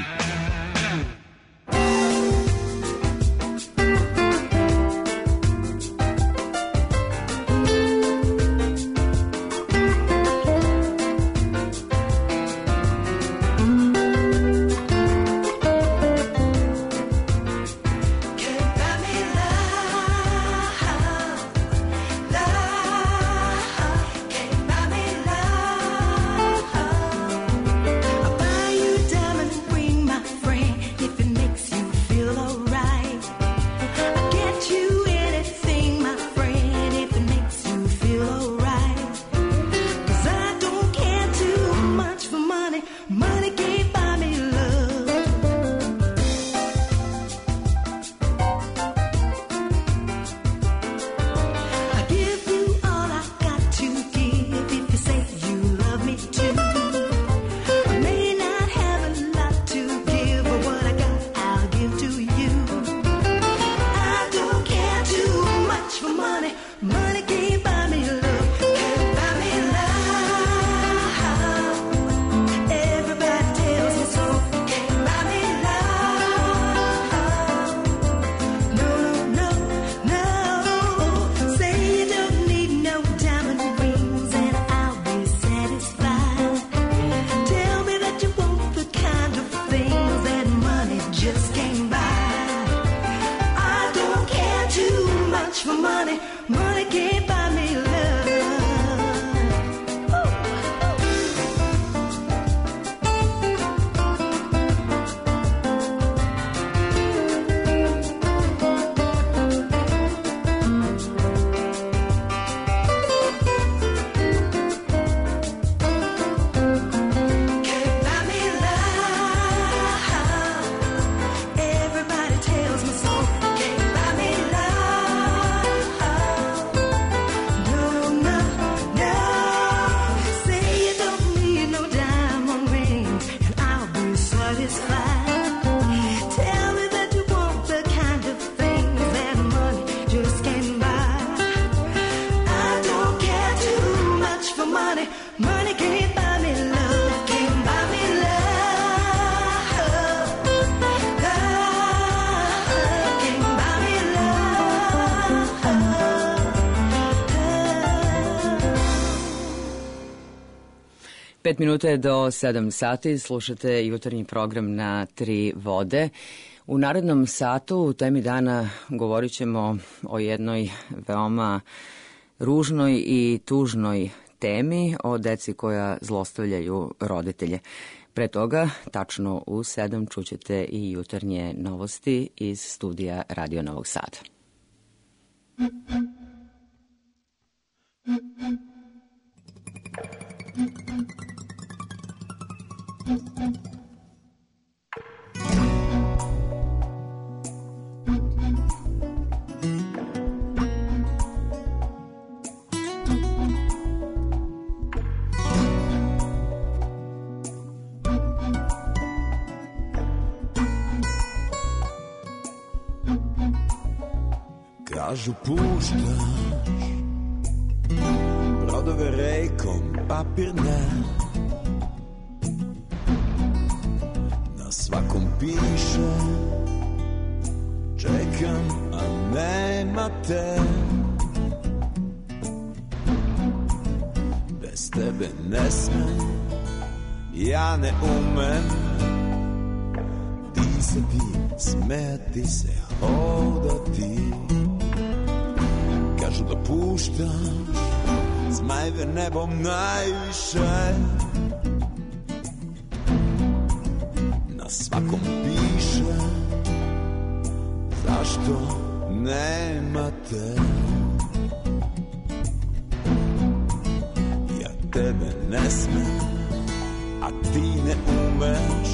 Pet minuta je do sedam sati, slušate jutarnji program na Tri vode. U narednom satu u temi dana govorit ćemo o jednoj veoma ružnoj i tužnoj temi, o deci koja zlostavljaju roditelje. Pre toga, tačno u sedam, čućete i jutarnje novosti iz studija Radio Novog Sada. Kažu puštaš brodove rekom, papir ne. Na svakom piše čekam, a nema te. Bez tebe ne smem, ja ne umem disati, smeti se, hodati. Kažu da puštaš zmajeve nebom najviše. Na svakom piše zašto nema te. Ja tebe ne smem, a ti ne umeš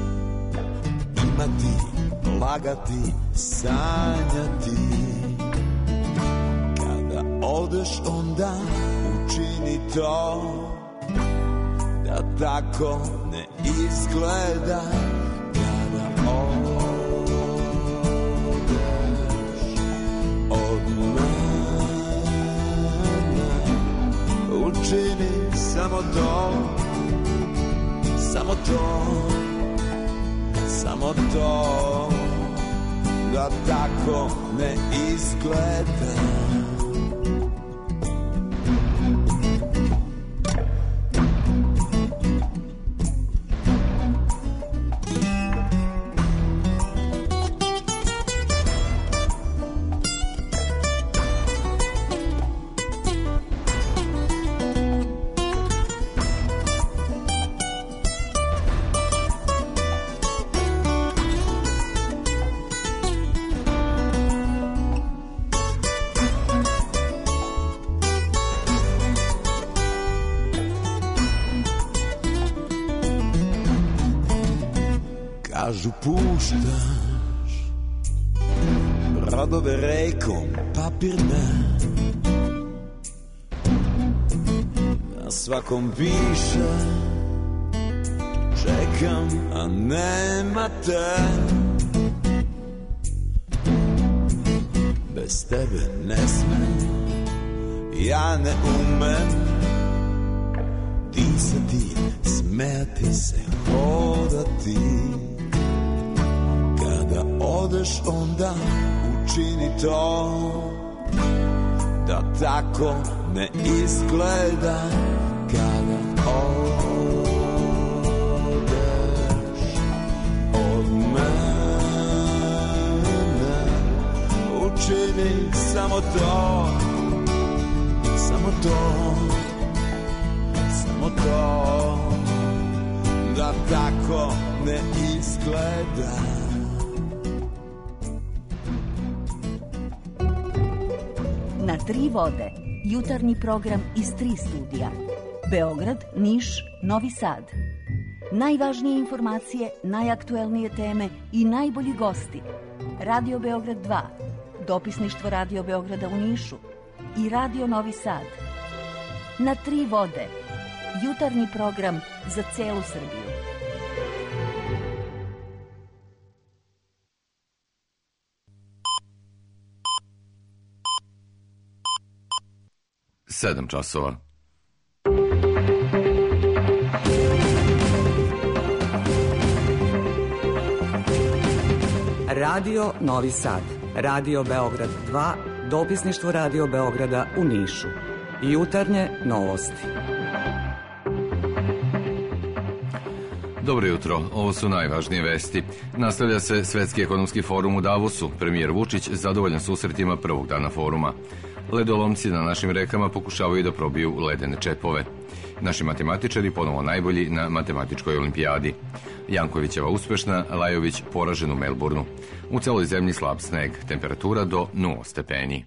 imati, lagati, sanjati. Odeš onda učini to da tako ne izgleda. Kada odeš od mene učini samo to, samo to, samo to, da tako ne izgleda. Kažu puštaš brodove rekom, papir ne. Na svakom piše čekam, a nema te. Bez tebe ne smem, ja ne umem disati, smeti se, hodati. Odeš onda učini to da tako ne izgleda. Kada odeš od mene učini samo to, samo to, samo to, da tako ne izgleda. Na Tri vode, jutarnji program iz tri studija. Beograd, Niš, Novi Sad. Najvažnije informacije, najaktuelnije teme i najbolji gosti. Radio Beograd dva, dopisništvo Radio Beograda u Nišu i Radio Novi Sad. Na Tri vode, jutarnji program za celu Srbiju. Sedam časova. Radio Novi Sad, Radio Beograd dva, dopisništvo Radio Beograda u Nišu. Jutarnje novosti. Dobro jutro, ovo su najvažnije vesti. Nastavlja se Svetski ekonomski forum u Davosu. Premijer Vučić zadovoljan susretima prvog dana foruma. Ledolomci na našim rekama pokušavaju da probiju ledene čepove. Naši matematičari ponovo najbolji na matematičkoj olimpijadi. Jankovićeva uspešna, Lajović poražen u Melbourneu. U celoj zemlji slab sneg, temperatura do nula stepeni.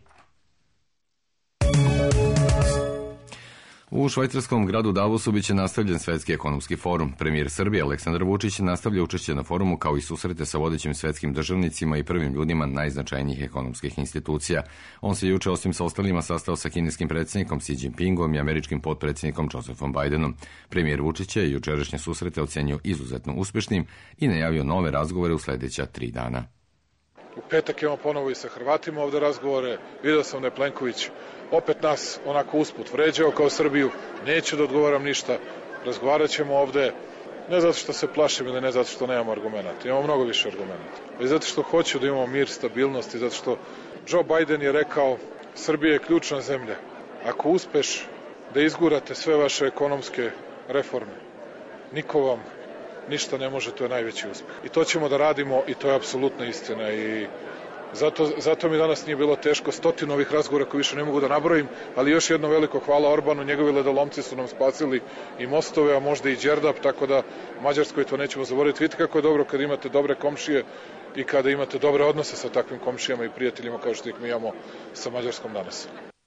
U švajcarskom gradu Davosu biće nastavljen Svetski ekonomski forum. Premijer Srbije Aleksandar Vučić nastavlja učešće na forumu kao i susrete sa vodećim svetskim državnicima i prvim ljudima najznačajnijih ekonomskih institucija. On se juče osim sa ostalima sastao sa kineskim predsjednikom Xi Jinpingom i američkim potpredsjednikom Josephom Bidenom. Premijer Vučić je jučerašnje susrete ocenio izuzetno uspešnim i najavio nove razgovore u sledeća tri dana. U petak imamo ponovo i sa Hrvatima ovde razgovore. Video sam da je Plenković opet nas onako usput vređao kao Srbiju. Neću da odgovaram ništa. Razgovarat ćemo ovde ne zato što se plašim ili ne zato što nemamo argumenta. Imamo mnogo više argumenta. I zato što hoću da imamo mir, stabilnost i zato što Joe Biden je rekao Srbija je ključna zemlja. Ako uspeš da izgurate sve vaše ekonomske reforme, niko vam ništa ne može, to je najveći uspeh. I to ćemo da radimo i to je apsolutna istina i zato, zato mi danas nije bilo teško, stotinu ovih razgovora koji više ne mogu da nabrojim, ali još jedno veliko hvala Orbanu, njegovi ledolomci su nam spasili i mostove, a možda i Đerdap, tako da Mađarskoj to nećemo zaboraviti. Vidite kako je dobro kada imate dobre komšije i kada imate dobre odnose sa takvim komšijama i prijateljima kao što ih mi imamo sa Mađarskom danas.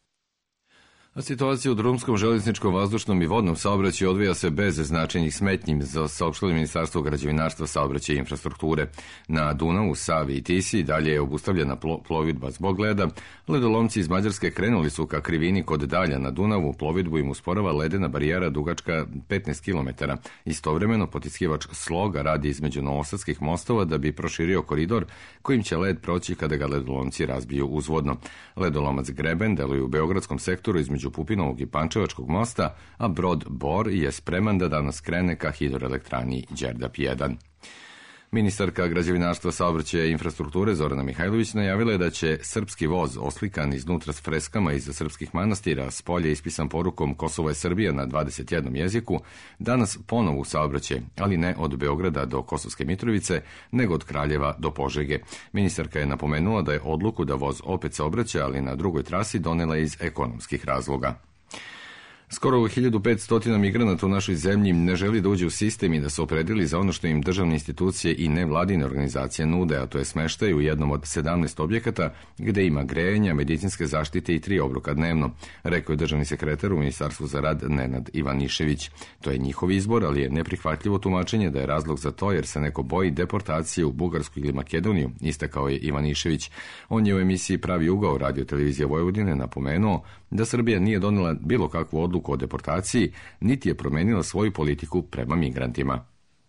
A situacija u drumskom, železničkom, vazdušnom i vodnom saobraćaju odvija se bez značajnih smetnji, za saopštilo Ministarstvo građevinarstva, saobraćaja i infrastrukture. Na Dunavu, Savi i Tisi dalje je obustavljena plovidba zbog leda. Ledolomci iz Mađarske krenuli su ka krivini kod Dalja na Dunavu, plovidbu im usporava ledena barijera dugačka petnaest kilometara. Istovremeno potiskivač sloga radi između novosadskih mostova da bi proširio koridor kojim će led proći kada ga ledolomci razbiju uzvodno. Ledolomac Greben deluje u beogradskom sektoru između Pupinovog i Pančevačkog mosta, a brod Bor je spreman da danas krene ka hidroelektrani Đerdap jedan. Ministarka građevinarstva, saobraćaja i infrastrukture Zorana Mihajlović najavila je da će srpski voz oslikan iznutra s freskama iz srpskih manastira, s polja ispisan porukom Kosovo je Srbija na dvadeset jednom jeziku, danas ponovo u saobraćaj, ali ne od Beograda do Kosovske Mitrovice, nego od Kraljeva do Požege. Ministarka je napomenula da je odluku da voz opet saobraća, ali na drugoj trasi donela iz ekonomskih razloga. Skoro hiljadu petsto migranata u našoj zemlji ne želi da uđe u sistem i da se opredeli za ono što im državne institucije i nevladine organizacije nude, a to je smeštaj u jednom od sedamnaest objekata gde ima grejanja, medicinske zaštite i tri obroka dnevno, rekao je državni sekretar u Ministarstvu za rad Nenad Ivanišević. To je njihov izbor, ali je neprihvatljivo tumačenje da je razlog za to jer se neko boji deportacije u Bugarsku ili Makedoniju, istakao je Ivanišević. On je u emisiji Pravi ugao Radio televizije Vojvodine napomenuo da Srbija nije donela bilo kakvu odluku o deportaciji, niti je promenila svoju politiku prema migrantima.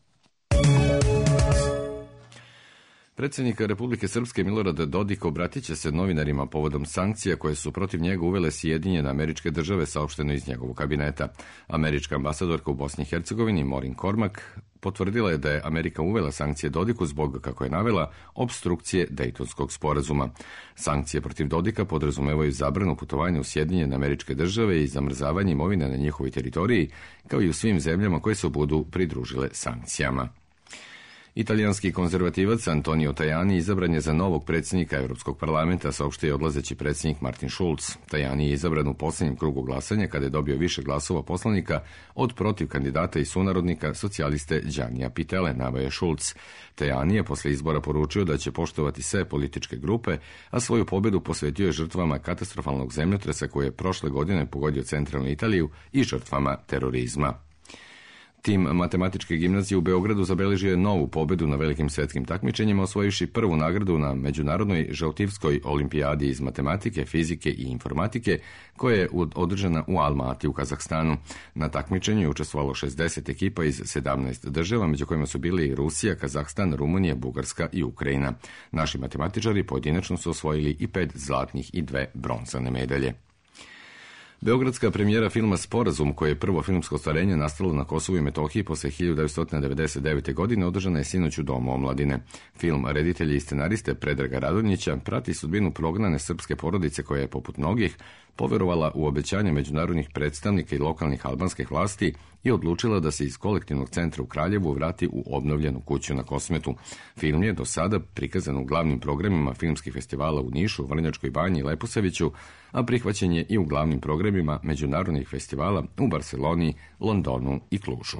Predsjednik Republike Srpske Milorad Dodik obratit će se novinarima povodom sankcija koje su protiv njega uvele Sjedinjene Američke Države, saopšteno iz njegovog kabineta. Američka ambasadorka u Bosni i Hercegovini Maureen Cormack potvrdila je da je Amerika uvela sankcije Dodiku zbog, kako je navela, obstrukcije Dejtonskog sporazuma. Sankcije protiv Dodika podrazumevaju zabranu putovanja u Sjedinjene Američke Države i zamrzavanje imovine na njihovoj teritoriji, kao i u svim zemljama koje se budu pridružile sankcijama. Italijanski konzervativac Antonio Tajani izabran je za novog predsjednika Europskog parlamenta, saopštio je odlazeći predsjednik Martin Schulz. Tajani je izabran u posljednjem krugu glasanja kada je dobio više glasova poslanika od protiv kandidata i sunarodnika socijaliste Giannija Pitele, naveo je Schulz. Tajani je posle izbora poručio da će poštovati sve političke grupe, a svoju pobedu posvetio je žrtvama katastrofalnog zemljotresa koji je prošle godine pogodio centralnu Italiju i žrtvama terorizma. Tim matematičke gimnazije u Beogradu zabeležio je novu pobedu na velikim svetskim takmičenjima, osvojivši prvu nagradu na Međunarodnoj Žautivskoj olimpijadi iz matematike, fizike i informatike, koja je održana u Almati u Kazahstanu. Na takmičenju je učestvovalo šezdeset ekipa iz sedamnaest država, među kojima su bili Rusija, Kazahstan, Rumunija, Bugarska i Ukrajina. Naši matematičari pojedinačno su osvojili i pet zlatnih i dve bronzane medalje. Beogradska premijera filma Sporazum, koje je prvo filmsko ostvarenje nastalo na Kosovu i Metohiji posle hiljadu devetsto devedeset devete. godine, održana je sinoć u Domu omladine. Film reditelja i scenariste Predraga Radonjića prati sudbinu prognane srpske porodice koja je, poput mnogih, poverovala u obećanje međunarodnih predstavnika i lokalnih albanskih vlasti i odlučila da se iz kolektivnog centra u Kraljevu vrati u obnovljenu kuću na Kosmetu. Film je do sada prikazan u glavnim programima filmskih festivala u Nišu, Vrnjačkoj Banji i Leposaviću, a prihvaćen je i u glavnim programima međunarodnih festivala u Barseloni, Londonu i Klužu.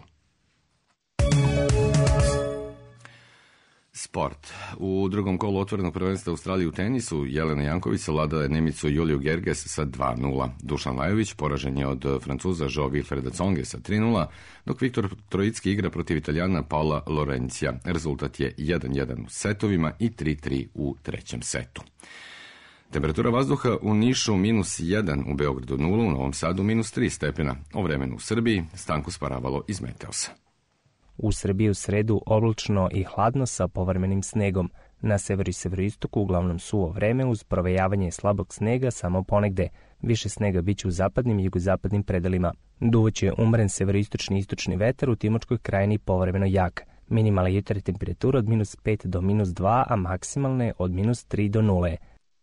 Sport. U drugom kolu otvorenog prvenstva Australije u tenisu Jelena Janković savladala je Nemicu Juliju Gerges sa dva nula. Dušan Lajović poražen je od Francuza Joao Wilfreda Tsonge sa tri nula, dok Viktor Trojicki igra protiv Italijana Paola Lorencija. Rezultat je jedan jedan u setovima i tri tri u trećem setu. Temperatura vazduha u Nišu minus jedan, u Beogradu nula, u Novom Sadu minus tri stepena. O vremenu u Srbiji Stanko Sparavalo iz Meteosa. U Srbiji u sredu oblačno i hladno sa povremenim snegom. Na severu i severoistoku uglavnom suvo vreme uz provejavanje slabog snega samo ponegde. Više snega biće u zapadnim i jugozapadnim predelima. Duvaće umeren severoistočni i istočni vetar, u Timočkoj krajini povremeno jak. Minimalna jutarnja temperatura od minus pet do minus dva, a maksimalne od minus tri do nule.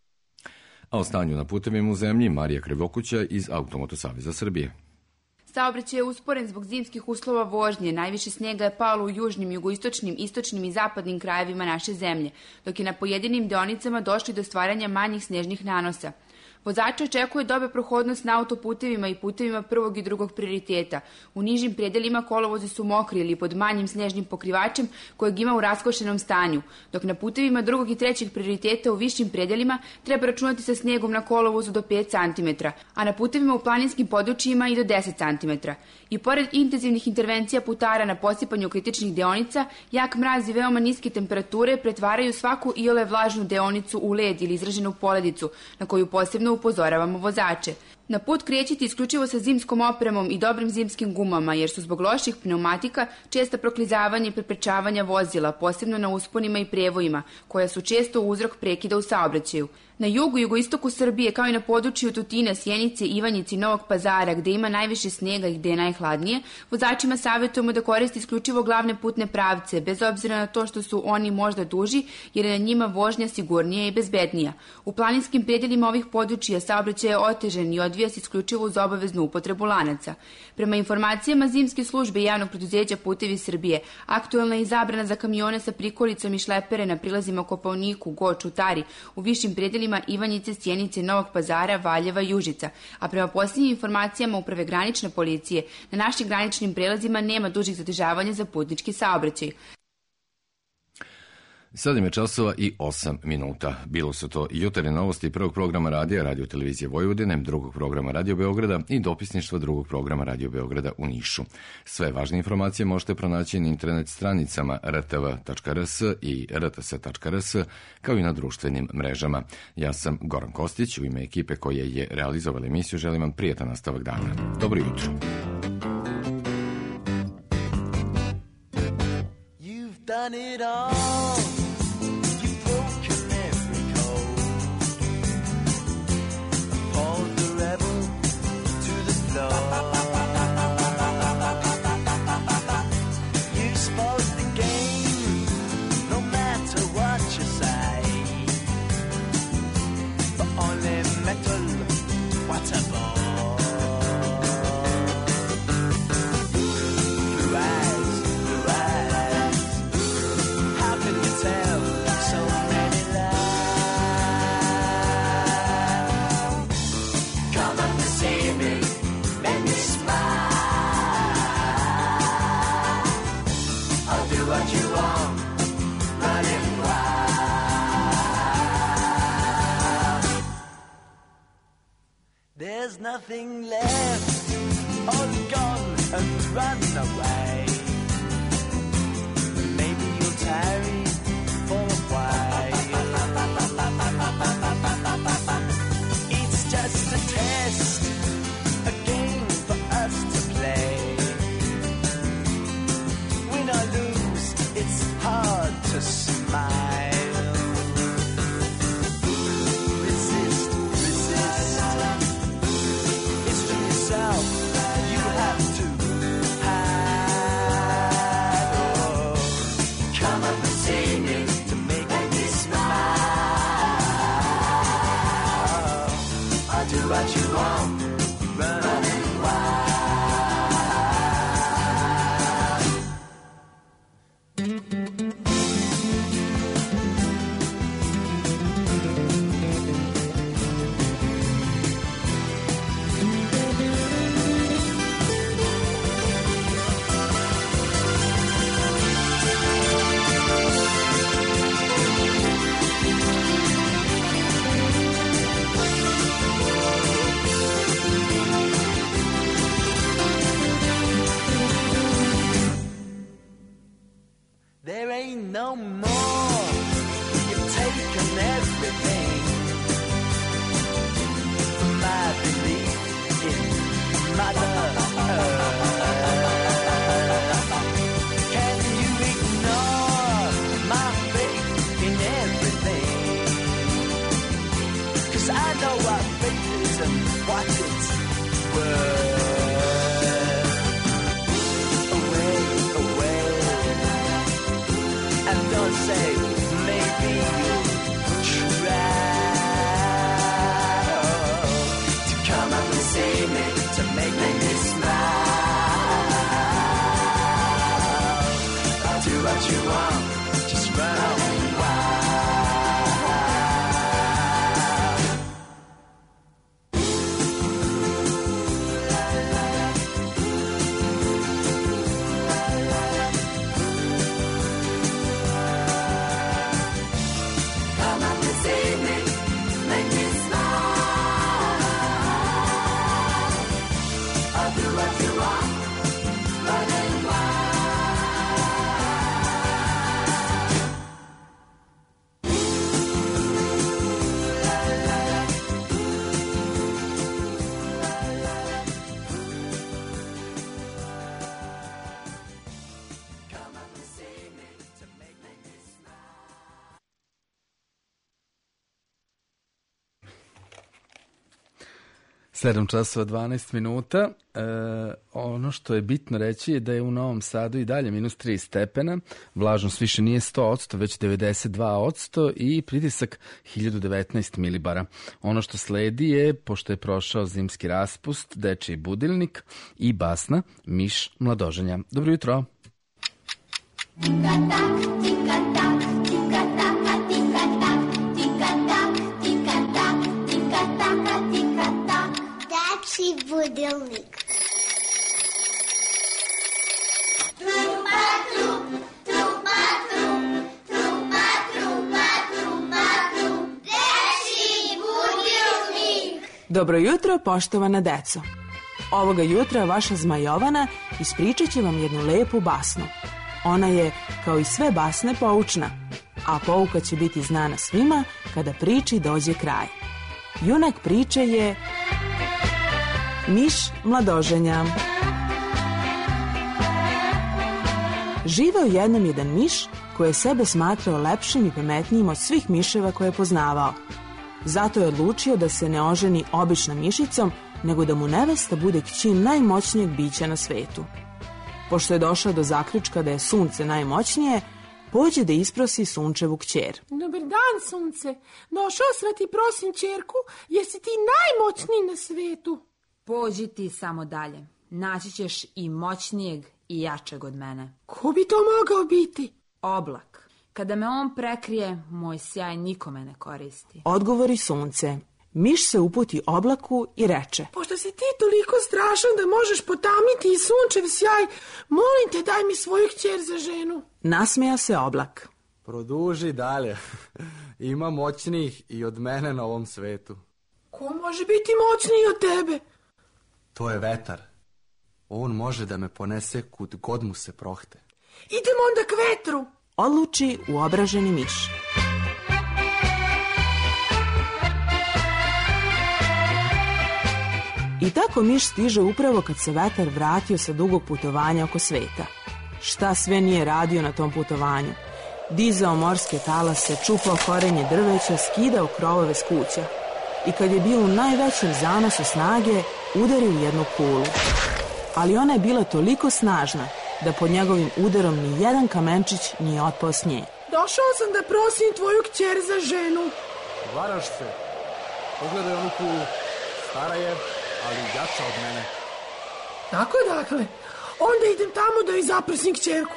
A o stanju na putevima u zemlji Marija Krivokuća iz Automoto Saveza Srbije. Saobraćaj je usporen zbog zimskih uslova vožnje. Najviše snijega je palo u južnim, jugoistočnim, istočnim i zapadnim krajevima naše zemlje, dok je na pojedinim deonicama došli do stvaranja manjih snežnih nanosa. Vozači očekuje dobra prohodnost na autoputevima i putevima prvog i drugog prioriteta. U nižim predelima kolovozi su mokri ili pod manjim snežnim pokrivačem kojeg ima u raskošenom stanju, dok na putevima drugog i trećeg prioriteta u višim predelima treba računati sa snijegom na kolovozu do pet centimetara, a na putevima u planinskim područjima i do deset centimetara. I pored intenzivnih intervencija putara na posipanju kritičnih deonica, jak mraz i veoma niske temperature pretvaraju svaku iole vlažnu deonicu u led ili izraženu poledicu, na koju posebno upozoravamo vozače. Na put krećite isključivo sa zimskom opremom i dobrim zimskim gumama, jer su zbog loših pneumatika česta proklizavanja i preprečavanja vozila, posebno na usponima i prevojima, koja su često uzrok prekida u saobraćaju. Na jugu i jugoistoku Srbije, kao i na području Tutina, Sjenice, Ivanjice i Novog Pazara, gde ima najviše snega i gde je najhladnije, vozačima savjetujemo da koriste isključivo glavne putne pravce, bez obzira na to što su oni možda duži, jer je na njima vožnja sigurnija i bezbednija. U planinskim predelima ovih područja saobraćaj je otežen i odvija se isključivo uz obaveznu upotrebu lanaca. Prema informacijama zimske službe i javnog preduzeća Putevi Srbije, aktuelna je i zabrana za kamione sa prikolicom i šlepere na prilazima Kopaoniku, Goču, Tari, u višim predelima Ivanjice, Sjenice, Novog Pazara, Valjeva i Užica, a prema posljednjim informacijama Uprave granične policije, na našim graničnim prelazima nema dužih zadržavanja za putnički saobraćaj. Sedam je časova i osam minuta. Bilo su to jutarnje novosti prvog programa radija Radio Televizije Vojvodine, drugog programa Radio Beograda i dopisništva drugog programa Radio Beograda u Nišu. Sve važne informacije možete pronaći na internet stranicama r t v tačka r s i r t s tačka r s, kao i na društvenim mrežama. Ja sam Goran Kostić, u ime ekipe koje je realizovala emisiju želim vam prijetan nastavak dana. Dobro jutro. You've done it all. You've broken every code. Pulled the rebel to the floor. You spoke the game, no matter what you say. But only metal, what a bore. Blue eyes, blue eyes. How can you tell so many lies? Come up to see me, make me smile. I'll do what you want, running wild. There's nothing left, all gone and run away. Maybe you'll tarry for a while. It's just a test, a game for us to play. Win or lose, it's hard to smile. Resist, resist. It's to yourself you have to hide. what you want, running wild. There ain't no more. You've taken everything from my belief in Mother Earth. Can you ignore my faith in everything? 'Cause I know what faith is and what it's worth. Don't say maybe you'll try to come up and see me, to make me smile. I'll do what you want, just run on wild. sedam časova dvanaest minuta. E, ono što je bitno reći je da je u Novom Sadu i dalje minus tri stepena, vlažnost više nije sto posto, već devedeset dva posto i pritisak hiljadu devetnaest milibara. Ono što sledi je, pošto je prošao zimski raspust, dečiji budilnik i basna Miš mladoženja. Dobro jutro. Budilnik. Trupa, trup, trupa, trup, trupa, trupa, trupa, trup, dečiji budilnik. Dobro jutro, poštovana deco. Ovoga jutra vaša Zmajovana ispričat će vam jednu lepu basnu. Ona je, kao i sve basne, poučna, a pouka će biti znana svima kada priči dođe kraj. Junak priče je Miš mladoženja. Živeo jednom jedan miš koji je sebe smatrao lepšim i pametnijim od svih miševa koje je poznavao. Zato je odlučio da se ne oženi običnom mišicom, nego da mu nevesta bude kći najmoćnijeg bića na svetu. Pošto je došao do zaključka da je sunce najmoćnije, pođe da isprosi sunčevu kćer. Dobar dan, sunce. Došao sam da ti prosim ćerku, jer si ti najmoćniji na svetu. Pođi ti samo dalje. Naći ćeš i moćnijeg i jačeg od mene. Ko bi to mogao biti? Oblak. Kada me on prekrije, moj sjaj nikome ne koristi. Odgovori sunce. Miš se uputi oblaku i reče: Pošto si ti toliko strašan da možeš potamniti i sunčev sjaj, molim te daj mi svoju kćer za ženu. Nasmeja se oblak. Produži dalje. Ima moćnijih i od mene na ovom svetu. Ko može biti moćniji od tebe? To je vetar. On može da me ponese kud god mu se prohte. Idemo onda k vetru. Odluči uobraženi miš. I tako miš stiže upravo kad se vetar vratio sa dugog putovanja oko sveta. Šta sve nije radio na tom putovanju? Dizao morske talase, čupao korenje drveća, skidao krovove s kuća. I kad je bio u najvećem zanosu snage, udario u jednu kulu. Ali ona je bila toliko snažna da pod njegovim udarom ni jedan kamenčić nije otpao s nje. Došao sam da prosim tvoju kćer za ženu. Varaš se. Pogledaj onu kulu. Stara je, ali jača od mene. Tako je, dakle. Onda idem tamo da joj zaprsim kćerku.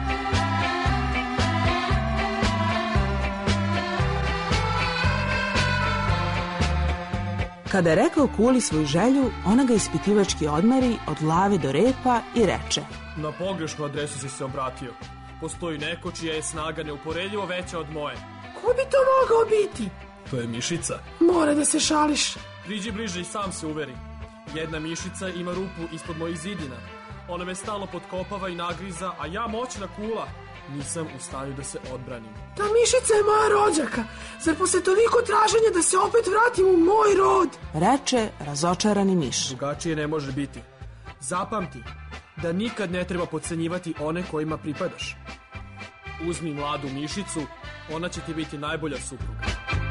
Kada je rekao Kuli svoju želju, ona ga ispitivački odmeri od glave do repa i reče: Na pogrešnu adresu si se obratio. Postoji neko čija je snaga neuporedivo veća od moje. Ko bi to mogao biti? To je mišica. Mora da se šališ. Priđi bliže i sam se uveri. Jedna mišica ima rupu ispod mojih zidina. Ona me stalno potkopava i nagriza, a ja moćna Kula nisam u stanju da se odbranim. Ta mišica je moja rođaka. Zar posle toliko traženja da se opet vratim u moj rod? Reče razočarani miš. Drugačije ne može biti. Zapamti da nikad ne treba podcenjivati one kojima pripadaš. Uzmi mladu mišicu, ona će ti biti najbolja supruga.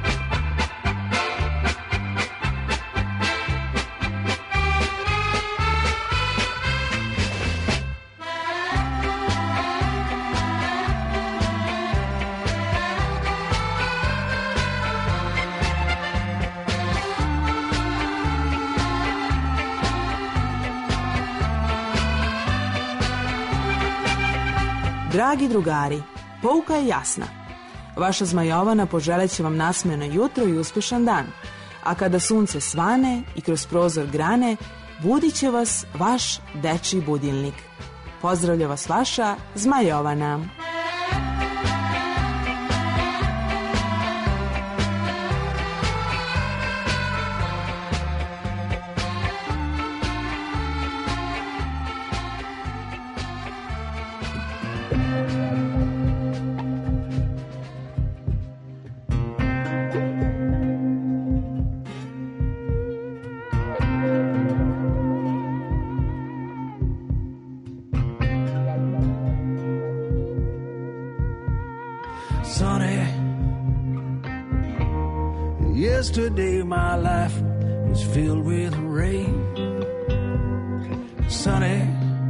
Dragi drugari, pouka je jasna. Vaša Zmajovana poželit će vam nasmejano jutro i uspešan dan, a kada sunce svane i kroz prozor grane, budit će vas vaš dečiji budilnik. Pozdravlja vas vaša Zmajovana. Yesterday my life was filled with rain. Sunny,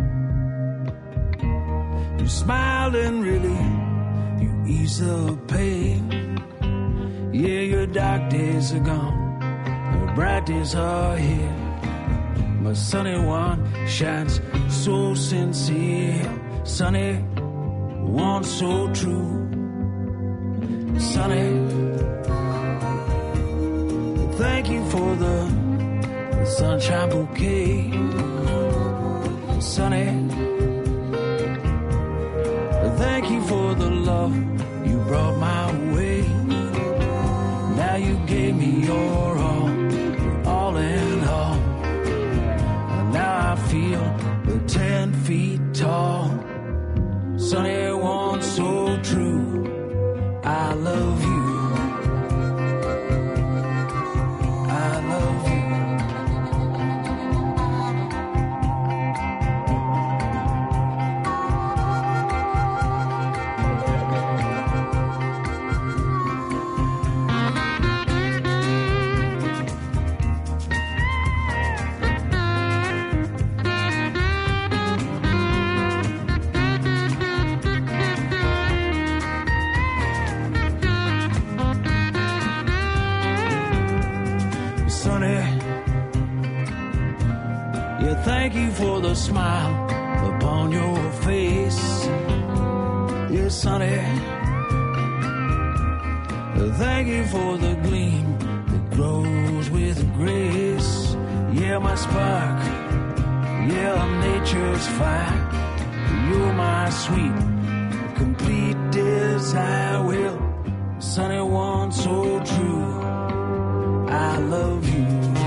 you smiled and really you eased the pain. Yeah, your dark days are gone, your bright days are here. My sunny one shines so sincere. Sunny one so true. Sunny, thank you for the, the sunshine bouquet. Sunny, thank you for the love you brought my way. Now you gave me your all, all in all. And now I feel ten feet tall. Sunny one so true, I love you. Thank you for the smile upon your face. Yes, Sonny. Thank you for the gleam that grows with grace. Yeah, my spark. Yeah, nature's fire. You're my sweet, complete desire. Well, Sonny, one so true. I love you.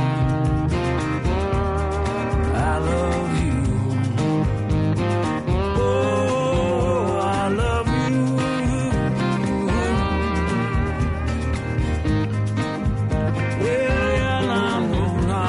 I love you. Oh, I love you. Yeah, yeah, no, no, no.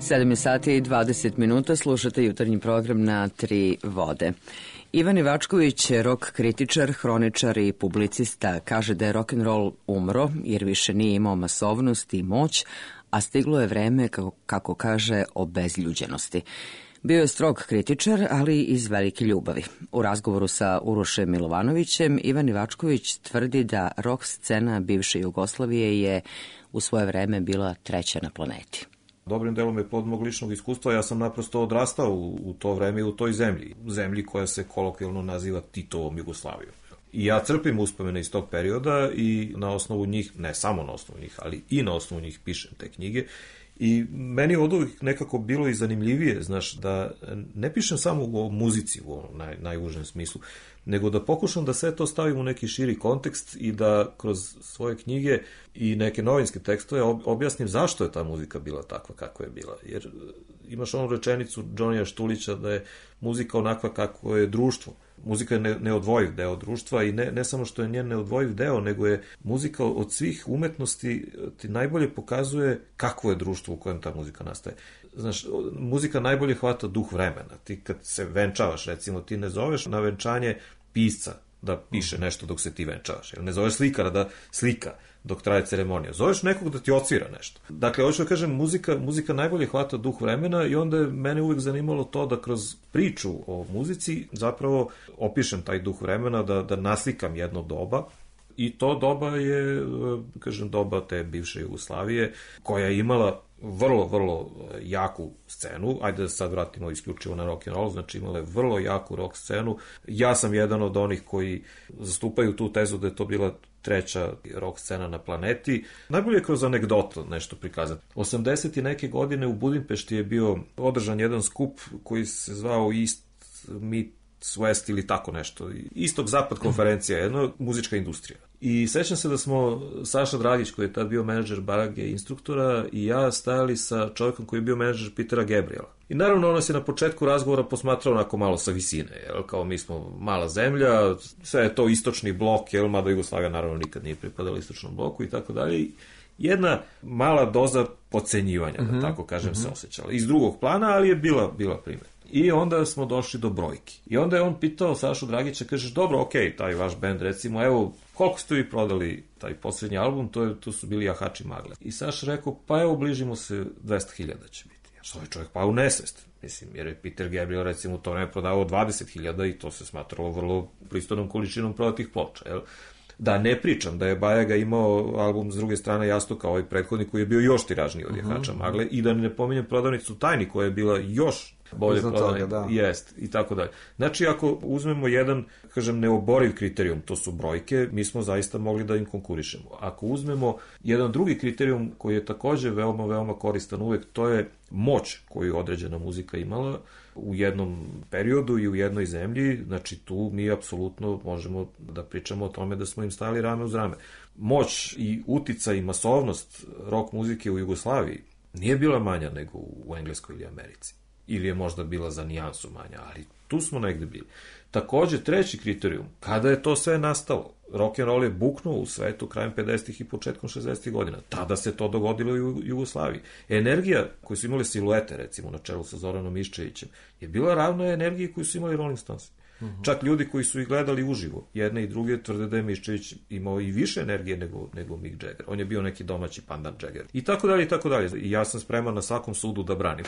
sedam sati i dvadeset minuta, slušate jutarnji program na Tri vode. Ivan Ivačković, rok kritičar, hroničar i publicista, kaže da je rock'n'roll umro jer više nije imao masovnost i moć, a stiglo je vreme, kako, kako kaže, obezljuđenosti. Bio je strog kritičar, ali iz velike ljubavi. U razgovoru sa Urošem Milovanovićem, Ivan Ivačković tvrdi da rock scena bivše Jugoslavije je u svoje vreme bila treća na planeti. Dobrim delom je plod mog ličnog iskustva, ja sam naprosto odrastao u, u to vreme i u toj zemlji. Zemlji koja se kolokvijalno naziva Titovom Jugoslavijom. I ja crpim uspomene iz tog perioda i na osnovu njih, ne samo na osnovu njih, ali i na osnovu njih pišem te knjige. I meni od uvijek nekako bilo i zanimljivije, znaš, da ne pišem samo o muzici u ovom naj, najužem smislu, nego da pokušam da sve to stavim u neki širi kontekst i da kroz svoje knjige i neke novinske tekstove objasnim zašto je ta muzika bila takva kako je bila. Jer imaš onu rečenicu Džonija Štulića da je muzika onakva kako je društvo. Muzika je ne, neodvojiv deo društva i ne, ne samo što je njen neodvojiv deo, nego je muzika od svih umetnosti ti najbolje pokazuje kakvo je društvo u kojem ta muzika nastaje. Znaš, muzika najbolje hvata duh vremena. Ti kad se venčavaš, recimo, ti ne zoveš na venčanje pisca da piše nešto dok se ti venčavaš. Ne zoveš slikara da slika dok traje ceremonija. Zoveš nekog da ti odsvira nešto. Dakle, hoću da kažem, muzika, muzika najbolje hvata duh vremena i onda je mene uvek zanimalo to da kroz priču o muzici zapravo opišem taj duh vremena, da, da naslikam jedno doba. I to doba je, kažem, doba te bivše Jugoslavije, koja je imala vrlo, vrlo jaku scenu. Ajde da sad vratimo isključivo na rock and roll, znači imala je vrlo jaku rock scenu. Ja sam jedan od onih koji zastupaju tu tezu da je to bila treća rock scena na planeti. Najbolje je kroz anegdotu nešto prikazati. osamdeset i neke godine u Budimpešti je bio održan jedan skup koji se zvao East Meet West ili tako nešto. Istok-zapad konferencija, jedna muzička industrija. I sećam se da smo Saša Dragić, koji je tad bio menadžer Barage instruktora, i ja stajali sa čovjekom koji je bio menadžer Petera Gabriela. I naravno on nas je na početku razgovora posmatrao onako malo sa visine, jel? Kao mi smo mala zemlja, sve je to istočni blok, jel? Mada Jugoslavija naravno nikad nije pripadala istočnom bloku i tako dalje. Jedna mala doza podcenjivanja, da tako kažem, se osjećala. Iz drugog plana, ali je bila, bila primjer. I onda smo došli do brojki. I onda je on pitao Sašu Dragića, kažeš, dobro, okej, okay, taj vaš bend, recimo, evo, koliko ste vi prodali taj posljednji album, to, je, to su bili Jahači Magle. I Saša rekao, pa evo, bližimo se dvesta hiljada će biti. Što je čovjek pa u nesvest, mislim, jer je Peter Gabriel, recimo, to ne prodavao dvadeset hiljada i to se smatralo vrlo pristojnom količinom prodatih ploča, jel? Da ne pričam da je Bajaga imao album s druge strane Jastuk kao ovaj prethodnik koji je bio još tiražniji od Jahača Magle i da ne pominjem prodavnicu Tajni koja je bila još bolje prodana, da. Jest, i tako dalje. Znači, ako uzmemo jedan, kažem, neoboriv kriterijum, to su brojke, mi smo zaista mogli da im konkurišemo. Ako uzmemo jedan drugi kriterijum koji je takođe veoma, veoma koristan uvek, to je moć koju određena muzika imala u jednom periodu i u jednoj zemlji, znači tu mi apsolutno možemo da pričamo o tome da smo im stali rame uz rame. Moć i uticaj i masovnost rock muzike u Jugoslaviji nije bila manja nego u Engleskoj ili Americi. Ili je možda bila za nijansu manja, ali tu smo negde bili. Takođe, treći kriterijum, kada je to sve nastalo? Rock and roll je buknuo u svetu krajem pedesetih i početkom šezdesetih godina. Tada se to dogodilo i u Jugoslaviji. Energija koju su imali Siluete, recimo, na čelu sa Zoranom Miščevićem, je bila ravna energiji koju su imali Rolling Stones. Uh-huh. Čak ljudi koji su ih gledali uživo, jedne i druge, tvrde da je Miščević imao i više energije nego, nego Mick Jagger. On je bio neki domaći pandan Jagger. I tako dalje, i tako dalje. I ja sam spreman na svakom sudu da branim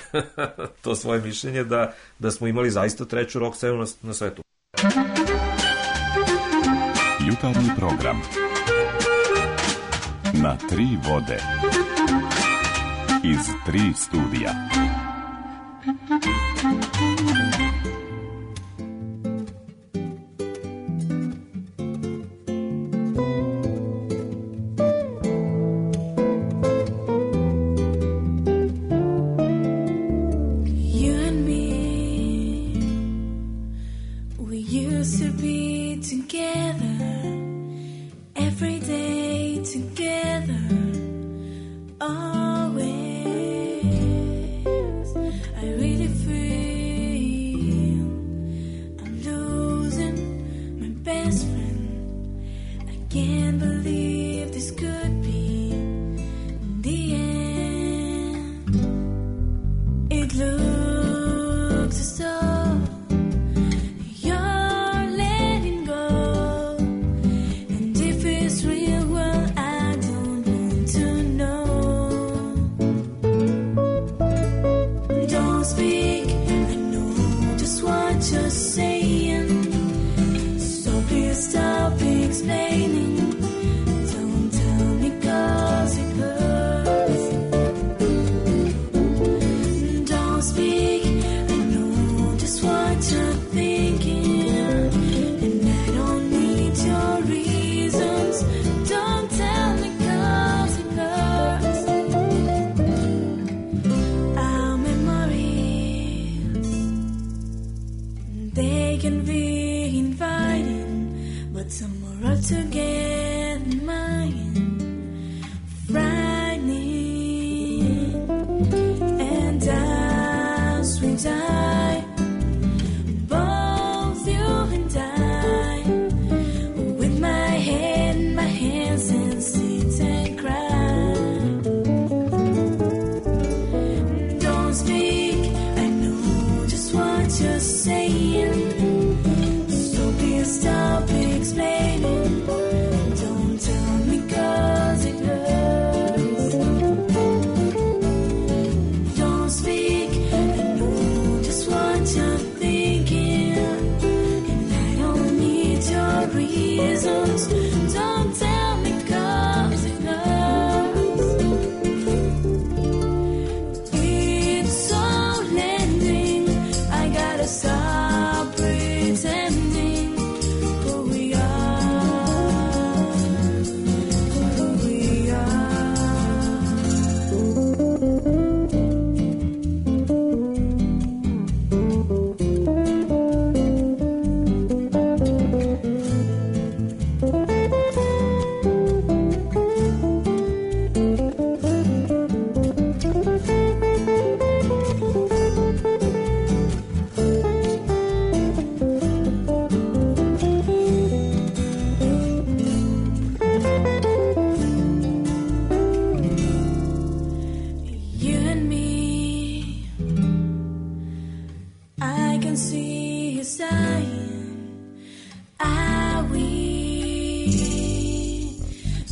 to svoje mišljenje da, da smo imali zaista treću rock scenu na, na svetu. Jutarnji program na Tri vode iz Tri studija. I really feel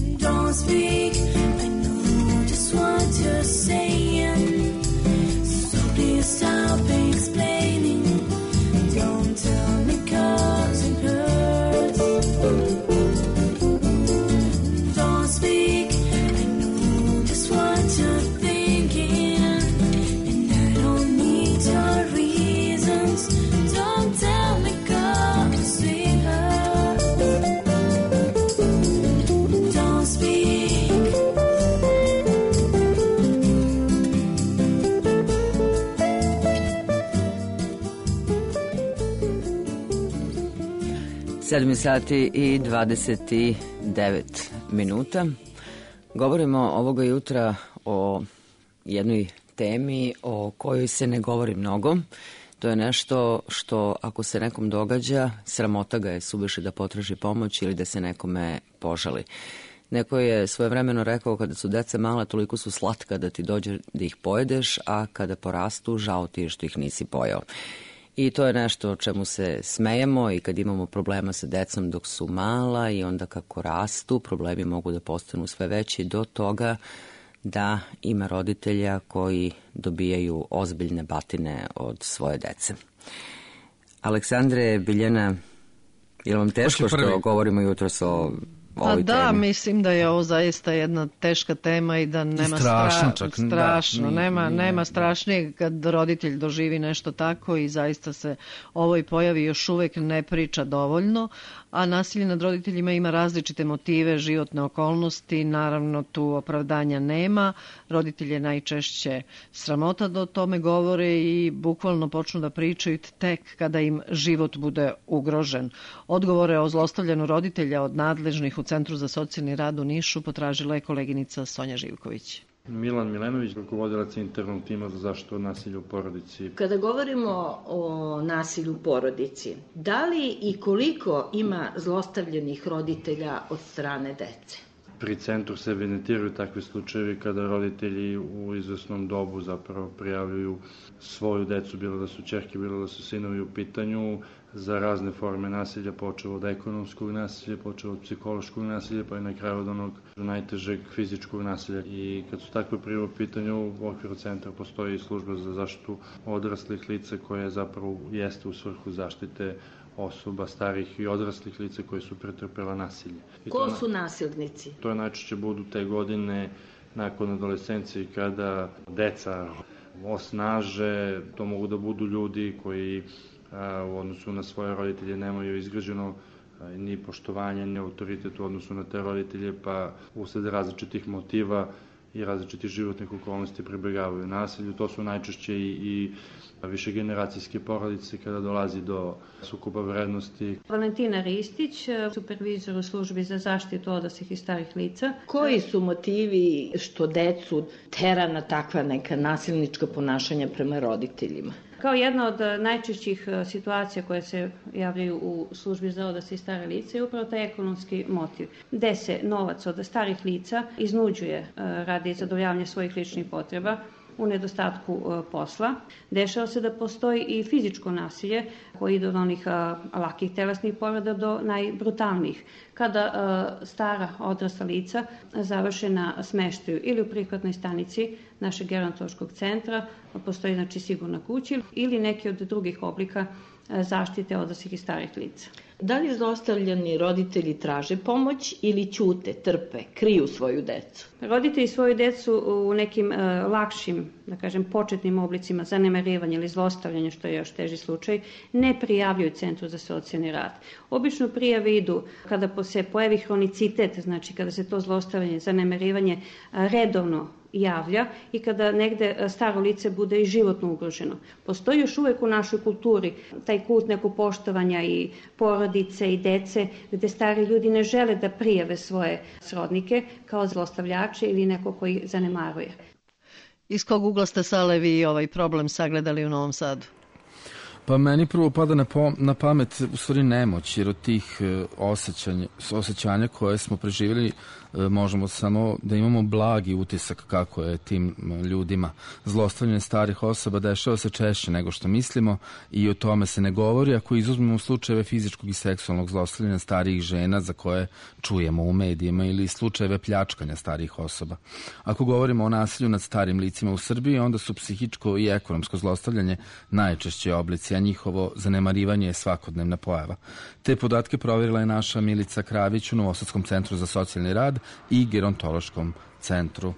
Don't speak, I know just what you're saying. So please stop explaining. Don't tell me 'cause it hurts. Don't speak, I know just what you're thinking. And I don't need your reasons. Don't tell me 'cause it hurts. Don't speak. sedam sati i dvadeset devet minuta. Govorimo ovoga jutra o jednoj temi o kojoj se ne govori mnogo. To je nešto što ako se nekom događa, sramota ga je suviše da potraži pomoć ili da se nekome požali. Neko je svojevremeno rekao kada su deca mala toliko su slatka da ti dođe da ih pojedeš, a kada porastu žao ti je što ih nisi pojeo. I to je nešto o čemu se smejemo i kad imamo problema sa decom dok su mala i onda kako rastu, problemi mogu da postanu sve veći do toga da ima roditelja koji dobijaju ozbiljne batine od svoje dece. Aleksandre, Biljana, je li vam teško što govorimo jutros o Pa da, temi? Mislim da je ovo zaista jedna teška tema i da nema strašno, stra... čak, strašno, da, nema, nije, nema nije. strašnijeg kad roditelj doživi nešto tako i zaista se ovoj pojavi još uvek ne priča dovoljno, a nasilje nad roditeljima ima različite motive, životne okolnosti, naravno tu opravdanja nema, roditelj je najčešće sramota da o tome govore i bukvalno počnu da pričaju tek kada im život bude ugrožen. Odgovore o zlostavljanju roditelja od nadležnih u Centru za socijalni rad u Nišu potražila je koleginica Sonja Živković. Milan Milenović, rukovodilac internog tima za zaštitu od nasilja u porodici. Kada govorimo o nasilju u porodici, da li i koliko ima zlostavljanih roditelja od strane dece? Pri centru se evidentiraju takvi slučajevi kada roditelji u izvesnom dobu zapravo prijavljuju svoju decu, bilo da su ćerke, bilo da su sinovi u pitanju, za razne forme nasilja, počeo od ekonomskog nasilja, počeo od psihološkog nasilja, pa i na kraju od onog najtežeg fizičkog nasilja. I kad su takve prijave u pitanju, u okviru centra postoji i služba za zaštitu odraslih lica koja zapravo jeste u svrhu zaštite osoba, starih i odraslih lica koji su pretrpela nasilje. I Ko to, su nasilnici? To je najčešće budu te godine nakon adolescencije kada deca osnaže, to mogu da budu ljudi koji a, u odnosu na svoje roditelje nemaju izgrađeno a, ni poštovanje, ni autoritet u odnosu na te roditelje, pa usled različitih motiva i različitih životnih okolnosti pribegavaju nasilju. To su najčešće i, i višegeneracijske porodice kada dolazi do sukoba vrednosti. Valentina Ristić, supervizor u službi za zaštitu odraslih i starih lica. Koji su motivi što decu tera na takva neka nasilnička ponašanja prema roditeljima? Kao jedna od najčešćih situacija koje se javljaju u službi za odrasle i stare lice je upravo taj ekonomski motiv, gde se novac od starih lica iznuđuje radi zadovoljavanja svojih ličnih potreba u nedostatku posla. Dešava se da postoji i fizičko nasilje koje ide od onih lakih telesnih povreda do najbrutalnijih. Kada stara odrasla lica završe na smeštaju ili u prihvatnoj stanici našeg gerontološkog centra, postoji znači sigurna kuća ili neki od drugih oblika zaštite odraslih i starih lica. Da li zlostavljani roditelji traže pomoć ili ćute, trpe, kriju svoju decu? Roditelji svoju decu u nekim uh, lakšim, da kažem, početnim oblicima zanemarivanja ili zlostavljanja, što je još teži slučaj, ne prijavljuju Centru za socijalni rad. Obično prijave idu kada se pojavi hronicitet, znači kada se to zlostavljanje, zanemarivanje uh, redovno javlja i kada negde staro lice bude i životno ugroženo. Postoji još uvek u našoj kulturi taj kult nekog poštovanja i porodice i dece, gde stari ljudi ne žele da prijave svoje srodnike kao zlostavljače ili neko koji zanemaruje. Iz kog ugla ste, Sale, vi ovaj problem sagledali u Novom Sadu? Pa meni prvo pada na, po, na pamet u stvari nemoć, jer od tih e, osjećanja, osjećanja koje smo preživjeli e, možemo samo da imamo blagi utisak kako je tim ljudima. Zlostavljanje starih osoba dešava se češće nego što mislimo i o tome se ne govori ako izuzmemo slučajeve fizičkog i seksualnog zlostavljanja starijih žena za koje čujemo u medijima ili slučajeve pljačkanja starijih osoba. Ako govorimo o nasilju nad starim licima u Srbiji, onda su psihičko i ekonomsko zlostavljanje najčešće oblici, a njihovo zanemarivanje je svakodnevna pojava. Te podatke provjerila je naša Milica Kravić u Novosadskom centru za socijalni rad i Gerontološkom centru.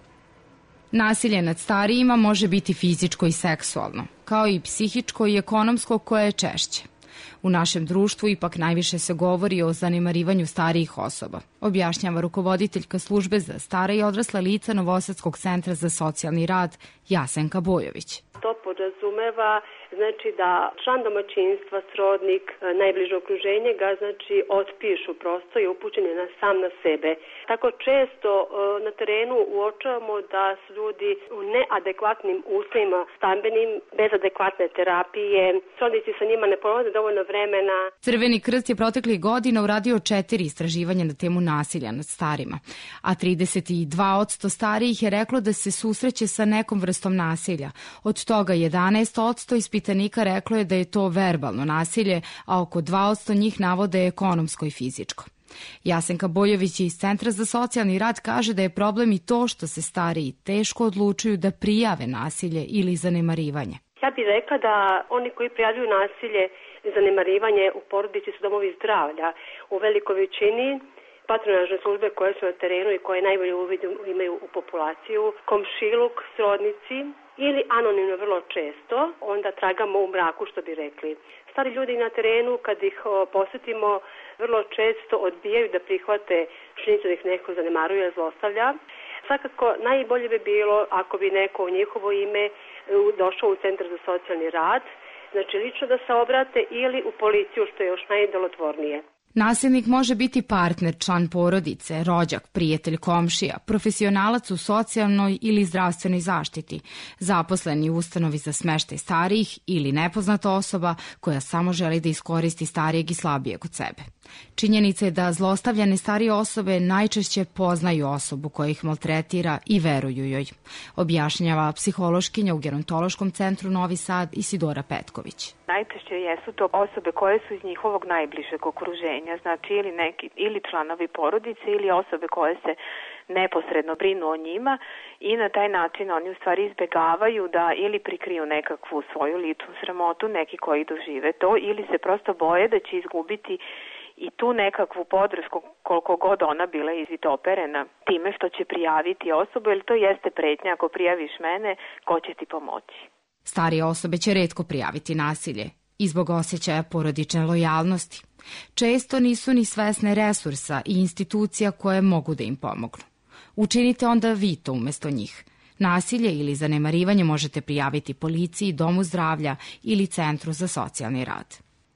Nasilje nad starijima može biti fizičko i seksualno, kao i psihičko i ekonomsko koje je češće. U našem društvu ipak najviše se govori o zanemarivanju starijih osoba, objašnjava rukovoditeljka službe za stara i odrasla lica Novosadskog centra za socijalni rad Jasenka Bojović. To podrazumeva znači da član domaćinstva, srodnik, najbliže okruženje ga znači otpišu prosto i upućen je na sam na sebe. Tako često na terenu uočavamo da su ljudi u neadekvatnim uslovima stambenim, bez adekvatne terapije, srodnici sa njima ne provode dovoljno vremena. Crveni krst je proteklih godina uradio četiri istraživanja na temu nasilja nad starima, a trideset dva posto starijih je reklo da se susreće sa nekom vrstom nasilja. Od toga jedanaest posto ispitanika reklo je da je to verbalno nasilje, a oko dva posto njih navode ekonomsko i fizičko. Jasenka Bojović iz Centra za socijalni rad kaže da je problem i to što se stariji teško odlučuju da prijave nasilje ili zanemarivanje. Ja bih rekla da oni koji prijavljuju nasilje i zanemarivanje u porodici su domovi zdravlja. U velikoj većini patronažne službe koje su na terenu i koje najbolje uvid imaju u populaciju, komšiluk, srodnici ili anonimno vrlo često, onda tragamo u mraku, što bi rekli. Stari ljudi na terenu, kad ih posetimo, vrlo često odbijaju da prihvate činjenicu da ih neko zanemaruje, zlostavlja. Svakako, najbolje bi bilo ako bi neko u njihovo ime došao u Centar za socijalni rad, znači lično da se obrate ili u policiju, što je još najdelotvornije. Nasilnik može biti partner, član porodice, rođak, prijatelj, komšija, profesionalac u socijalnoj ili zdravstvenoj zaštiti, zaposleni u ustanovi za smeštaj starijih ili nepoznata osoba koja samo želi da iskoristi starijeg i slabijeg od sebe. Činjenica je da zlostavljane starije osobe najčešće poznaju osobu koja ih maltretira i veruju joj, objašnjava psihološkinja u Gerontološkom centru Novi Sad Isidora Petković. Najčešće jesu to osobe koje su iz njihovog najbližeg okruženja, znači ili, neki, ili članovi porodice ili osobe koje se neposredno brinu o njima i na taj način oni u stvari izbegavaju da ili prikriju nekakvu svoju ličnu sramotu, neki koji dožive to, ili se prosto boje da će izgubiti i tu nekakvu podršku koliko god ona bila izvitoperena time što će prijaviti osobu, jer to jeste pretnja, ako prijaviš mene, ko će ti pomoći. Starije osobe će retko prijaviti nasilje i zbog osjećaja porodične lojalnosti. Često nisu ni svesne resursa i institucija koje mogu da im pomognu. Učinite onda vi to umesto njih. Nasilje ili zanemarivanje možete prijaviti policiji, domu zdravlja ili Centru za socijalni rad.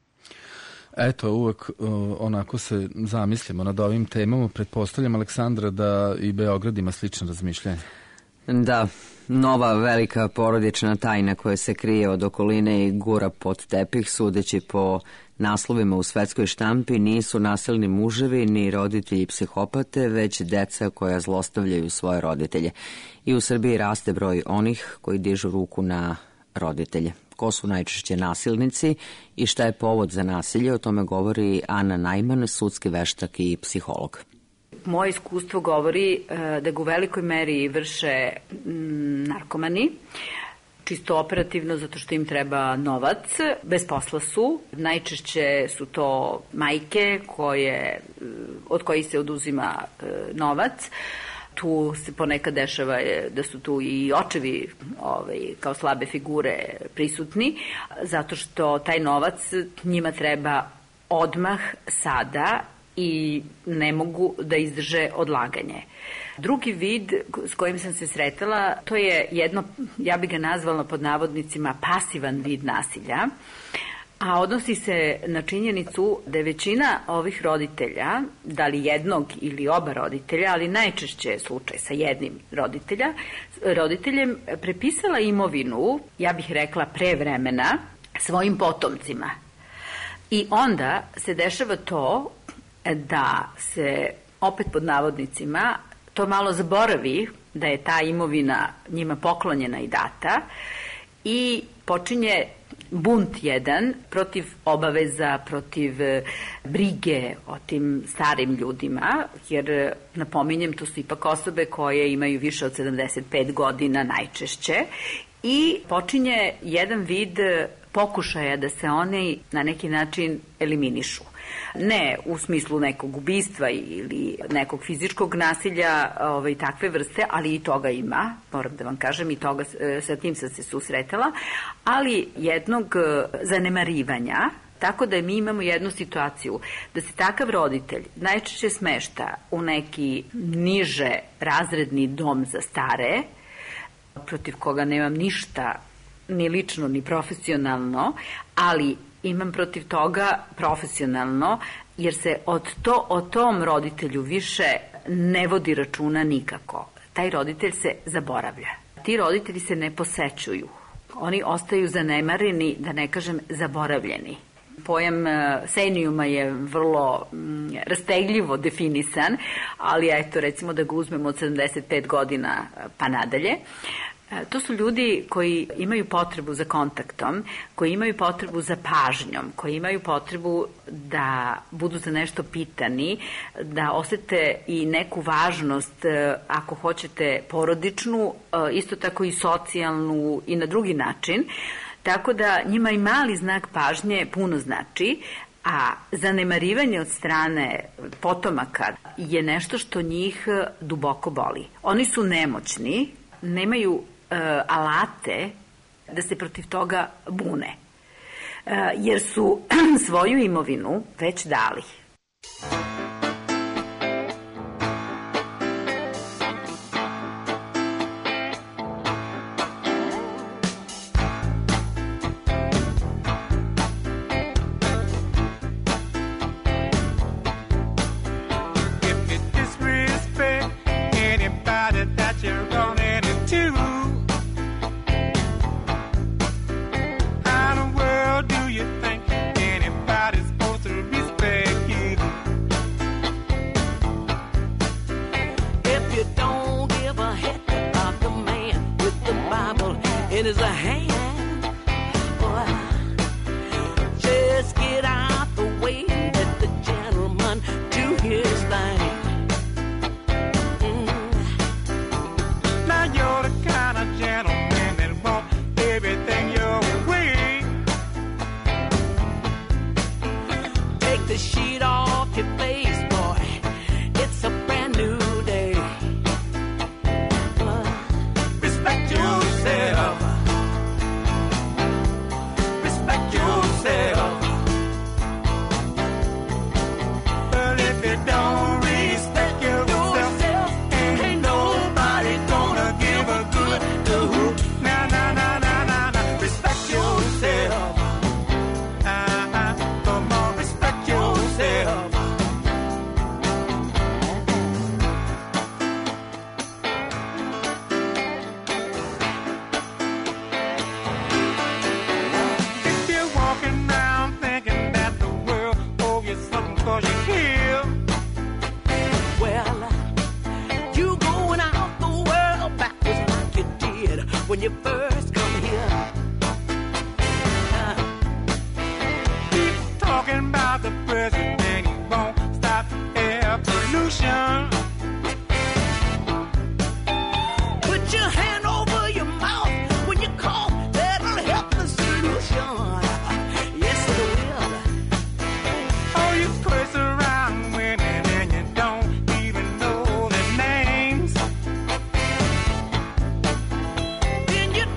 Eto, uvek uh, onako se zamislimo nad ovim temama. Pretpostavljam, Aleksandra, da i Beograd ima slično razmišljanje. Da, nova velika porodična tajna koja se krije od okoline i gura pod tepih, sudeći po naslovima u svetskoj štampi, nisu nasilni muževi ni roditelji psihopate, već deca koja zlostavljaju svoje roditelje. I u Srbiji raste broj onih koji dižu ruku na roditelje. Ko su najčešće nasilnici i šta je povod za nasilje, o tome govori Ana Najman, sudski veštak i psiholog. Moje iskustvo govori da ga u velikoj meri vrše narkomani, čisto operativno zato što im treba novac, bez posla su. Najčešće su to majke koje, od kojih se oduzima novac. Tu se ponekad dešava da su tu i očevi ovaj, kao slabe figure prisutni, zato što taj novac njima treba odmah, sada, i ne mogu da izdrže odlaganje. Drugi vid s kojim sam se sretala, to je jedno, ja bih ga nazvala pod navodnicima, pasivan vid nasilja, a odnosi se na činjenicu da je većina ovih roditelja, da li jednog ili oba roditelja, ali najčešće je slučaj sa jednim roditelja, roditeljem prepisala imovinu, ja bih rekla pre vremena, svojim potomcima. I onda se dešava to da se, opet pod navodnicima, to malo zaboravi da je ta imovina njima poklonjena i data i počinje bunt jedan protiv obaveza, protiv brige o tim starim ljudima, jer napominjem, to su ipak osobe koje imaju više od sedamdeset pet godina najčešće i počinje jedan vid pokušaja da se oni na neki način eliminišu. Ne u smislu nekog ubistva ili nekog fizičkog nasilja ovaj, takve vrste, ali i toga ima, moram da vam kažem, i toga, sa tim sam se susretala, ali jednog zanemarivanja, tako da mi imamo jednu situaciju da se takav roditelj najčešće smešta u neki niže razredni dom za stare, protiv koga nemam ništa ni lično, ni profesionalno, ali imam protiv toga profesionalno, jer se od to, o tom roditelju više ne vodi računa nikako. Taj roditelj se zaboravlja. Ti roditelji se ne posećuju. Oni ostaju zanemareni, da ne kažem zaboravljeni. Pojam senijuma je vrlo mm, rastegljivo definisan, ali eto, recimo da ga uzmemo od sedamdeset pet godina pa nadalje. To su ljudi koji imaju potrebu za kontaktom, koji imaju potrebu za pažnjom, koji imaju potrebu da budu za nešto pitani, da osete i neku važnost, ako hoćete, porodičnu, isto tako i socijalnu i na drugi način. Tako da njima i mali znak pažnje puno znači, a zanemarivanje od strane potomaka je nešto što njih duboko boli. Oni su nemoćni, nemaju alate da se protiv toga bune, jer su svoju imovinu već dali. Then you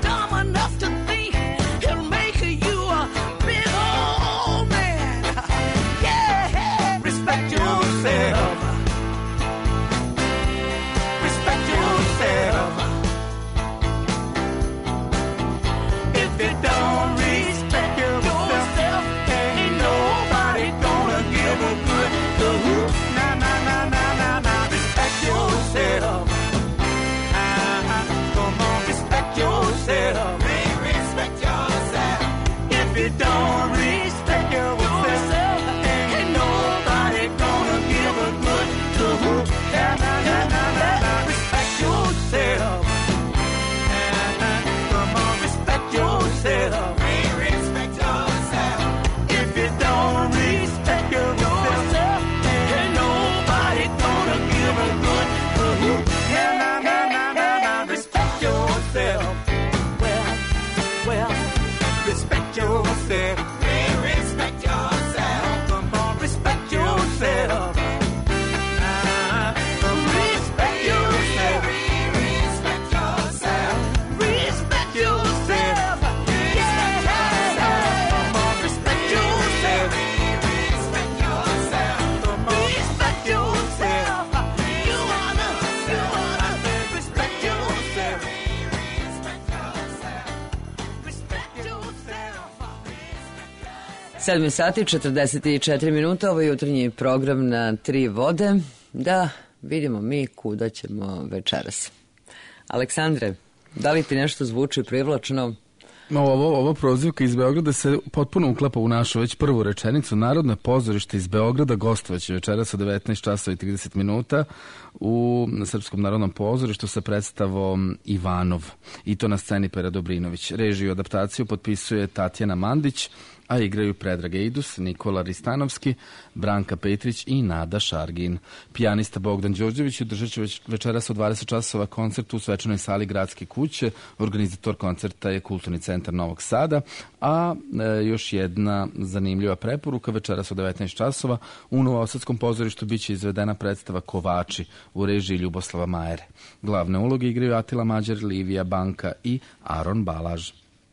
Sedmi sati, četrdeset četiri minuta, ovo je jutarnji program na Tri vode. Da vidimo mi kuda ćemo večeras. Aleksandre, da li ti nešto zvuči privlačno? Ovo, ovo prozivka iz Beograda se potpuno uklapa u našu već prvu rečenicu. Narodno pozorište iz Beograda gostovaće večeras od devetnaest časova i trideset minuta u Srpskom narodnom pozorištu sa predstavom Ivanov, i to na sceni Pera Dobrinović. Režiju i adaptaciju potpisuje Tatjana Mandić, a igraju Predrag Ejdus, Nikola Ristanovski, Branka Petrić i Nada Šargin. Pijanista Bogdan Đorđević održat će već večeras od dvadeset časova koncert u svečanoj sali Gradske kuće. Organizator koncerta je Kulturni centar Novog Sada, a e, još jedna zanimljiva preporuka: večeras od devetnaest časova u Novosadskom pozorištu biće izvedena predstava Kovači u režiji Ljuboslava Majere. Glavne uloge igraju Atila Mađar, Livija Banka i Aron Balaž.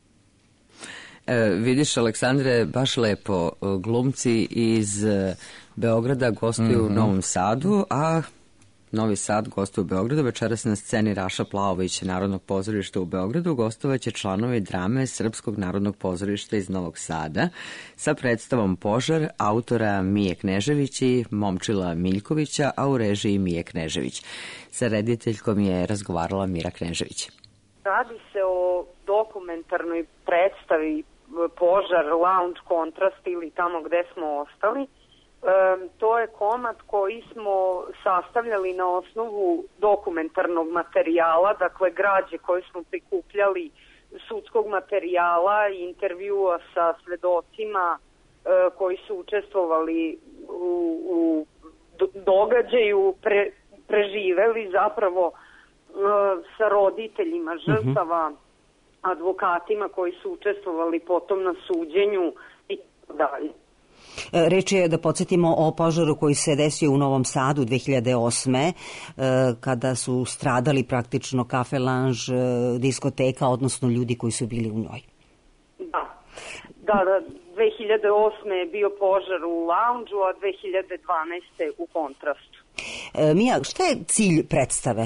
E, vidiš, Aleksandre, baš lepo, glumci iz Beograda gostuju mm-hmm. u Novom Sadu, a Novi Sad gostuje u Beogradu. Večeras na sceni Raša Plavović Narodnog pozorišta u Beogradu gostovaće članovi drame Srpskog narodnog pozorišta iz Novog Sada sa predstavom Požar autora Mije Knežević i Momčila Miljkovića, a u režiji Mije Knežević. Sa rediteljkom je razgovarala Mira Knežević. Radi se o dokumentarnoj predstavi Požar, Lounge, Kontrast ili Tamo gde smo ostali. E, to je komad koji smo sastavljali na osnovu dokumentarnog materijala, dakle građe koje smo prikupljali, sudskog materijala, intervjua sa svedocima e, koji su učestvovali u, u događaju, pre, preživeli zapravo e, sa roditeljima žrtava, uh-huh. advokatima koji su učestvovali potom na suđenju i tako dalje. Reč je, da podsjetimo, o požaru koji se desio u Novom Sadu dve hiljade osme. kada su stradali praktično Cafe Lange, diskoteka, odnosno ljudi koji su bili u njoj. Da, da, da dve hiljade osme je bio požar u Lounge-u, a dve hiljade dvanaeste u Kontrastu. E, Mija, šta je cilj predstave?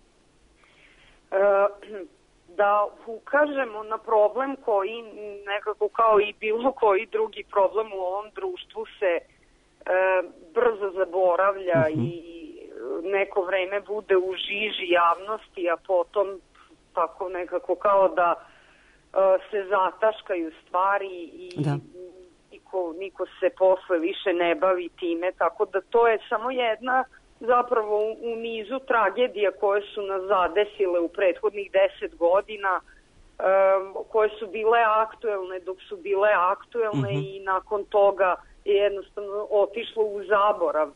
E, da ukažemo na problem koji nekako kao i bilo koji drugi problem u ovom društvu se e, brzo zaboravlja uh-huh. i neko vreme bude u žiži javnosti, a potom tako nekako kao da e, se zataškaju stvari i da. niko, niko se posle više ne bavi time, tako da to je samo jedna zapravo u nizu tragedija koje su nas zadesile u prethodnih deset godina, um, koje su bile aktuelne dok su bile aktuelne uh-huh. i nakon toga je jednostavno otišlo u zaborav.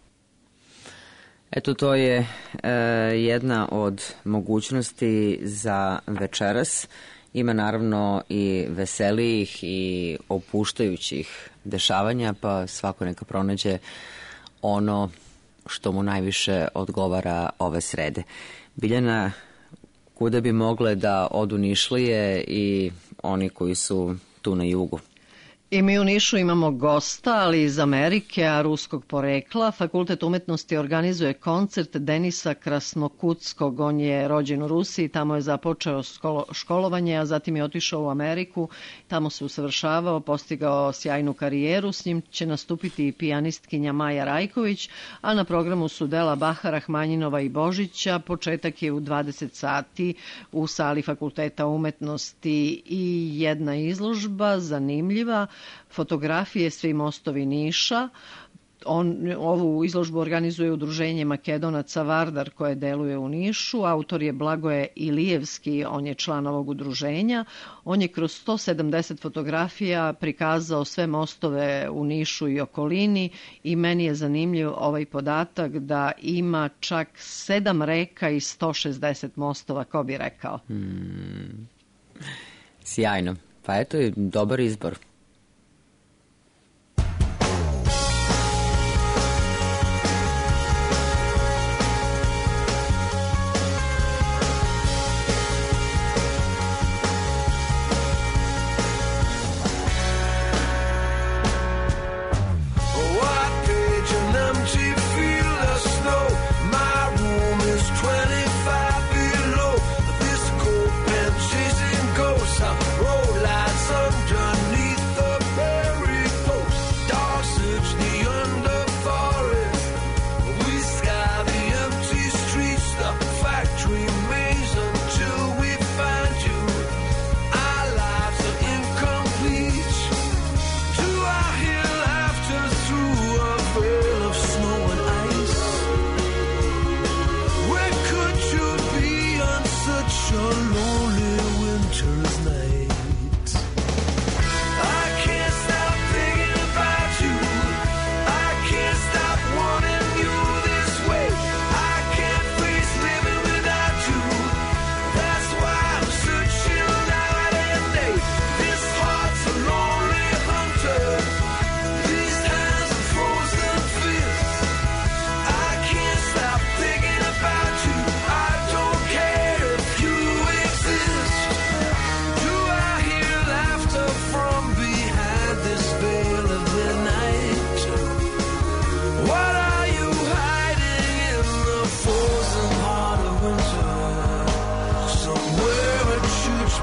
Eto, to je e, jedna od mogućnosti za večeras. Ima naravno i veselijih i opuštajućih dešavanja, pa svako neka pronađe ono što mu najviše odgovara ove srede. Biljana, kuda bi mogle da odu Nišlije i oni koji su tu na jugu? I mi u Nišu imamo gosta, ali iz Amerike, a ruskog porekla. Fakultet umetnosti organizuje koncert Denisa Krasnokutskog. On je rođen u Rusiji, tamo je započeo školo, školovanje, a zatim je otišao u Ameriku. Tamo se usavršavao, postigao sjajnu karijeru. S njim će nastupiti i pijanistkinja Maja Rajković, a na programu su dela Baha, Rahmanjinova i Božića. Početak je u dvadeset sati u sali Fakulteta umetnosti i jedna izložba zanimljiva. Fotografije Svi mostovi Niša. On, ovu izložbu organizuje udruženje Makedonaca Vardar koje deluje u Nišu. Autor je Blagoje Ilijevski, on je član ovog udruženja. On je kroz sto sedamdeset fotografija prikazao sve mostove u Nišu i okolini i meni je zanimljiv ovaj podatak da ima čak sedam reka i sto šezdeset mostova, ko bi rekao. Hmm. Sjajno. Pa eto je dobar izbor. Road lights underneath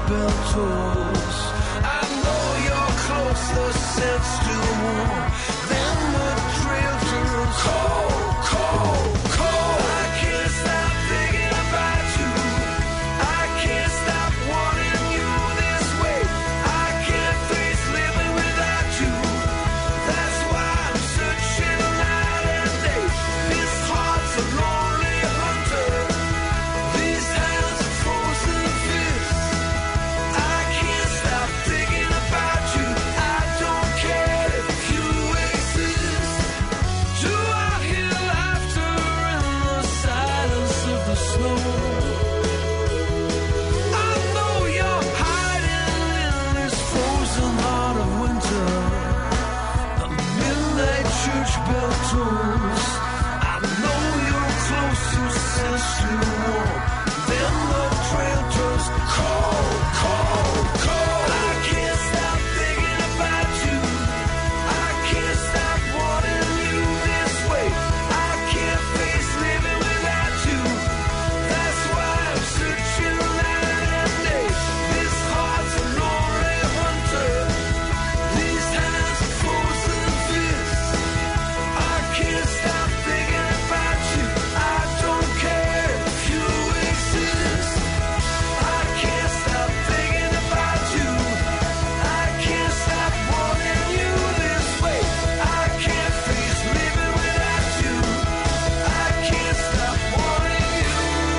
bell tolls. I know you're closer, set still warm. Then the trail turns cold, cold, cold. I can't stop thinking about you. I can't stop wanting you this way. I can't face living without you. That's why I'm searching night and day. This heart's a lonely hunter. These hands are frozen fists. I can't stop thinking about you. I don't care if you exist. Do I hear laughter in the silence of the snow? I know you're hiding in this frozen heart of winter. The midnight church bell tolls. I know you're close, you sense you warm. Then the trail turns cold, cold, cold. I can't stop thinking about you. I can't stop wanting you this way. I can't face living without you. That's why I'm searching night and day. This heart's a lonely hunter. These hands are frozen fists. I can't stop thinking about you. I don't care if you exist. I can't stop thinking about you. I can't stop wanting you this way. I can't face living without you. I can't stop wanting you.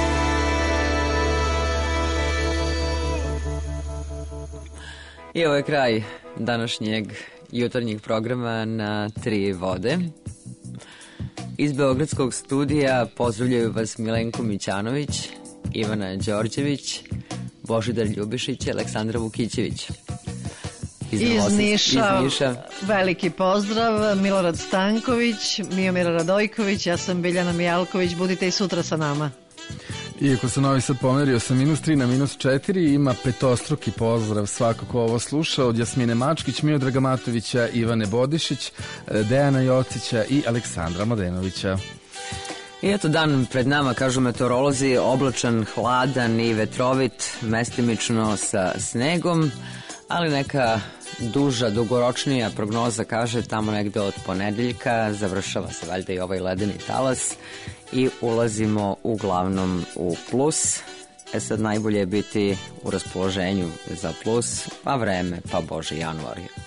I ovo je kraj današnjeg jutarnjeg programa na Tri vode. Iz Beogradskog studija pozdravljaju vas Milenko Mićanović, Ivana Đorđević, Božidar Ljubišić i Aleksandra Vukićević. Iz Novosadskog- Niša, iz Niša. veliki pozdrav, Milorad Stanković, Miomira Radojković, ja sam Biljana Mijalković, budite i sutra sa nama. Iako se Novi Sad pomerio sa minus tri na minus četiri, ima petostruki pozdrav svako ko ovo sluša, od Jasmine Mačkić, Miodraga Matovića, Ivane Bodišić, Dejana Jocića i Aleksandra Mladenovića. I eto, dan pred nama, kažu meteorolozi, oblačan, hladan i vetrovit, mestimično sa snegom, ali neka duža, dugoročnija prognoza kaže tamo negde od ponedeljka završava se valjda i ovaj ledeni talas i ulazimo uglavnom u plus. E sad najbolje je biti u raspoloženju za plus, pa vreme, pa Bože, januar je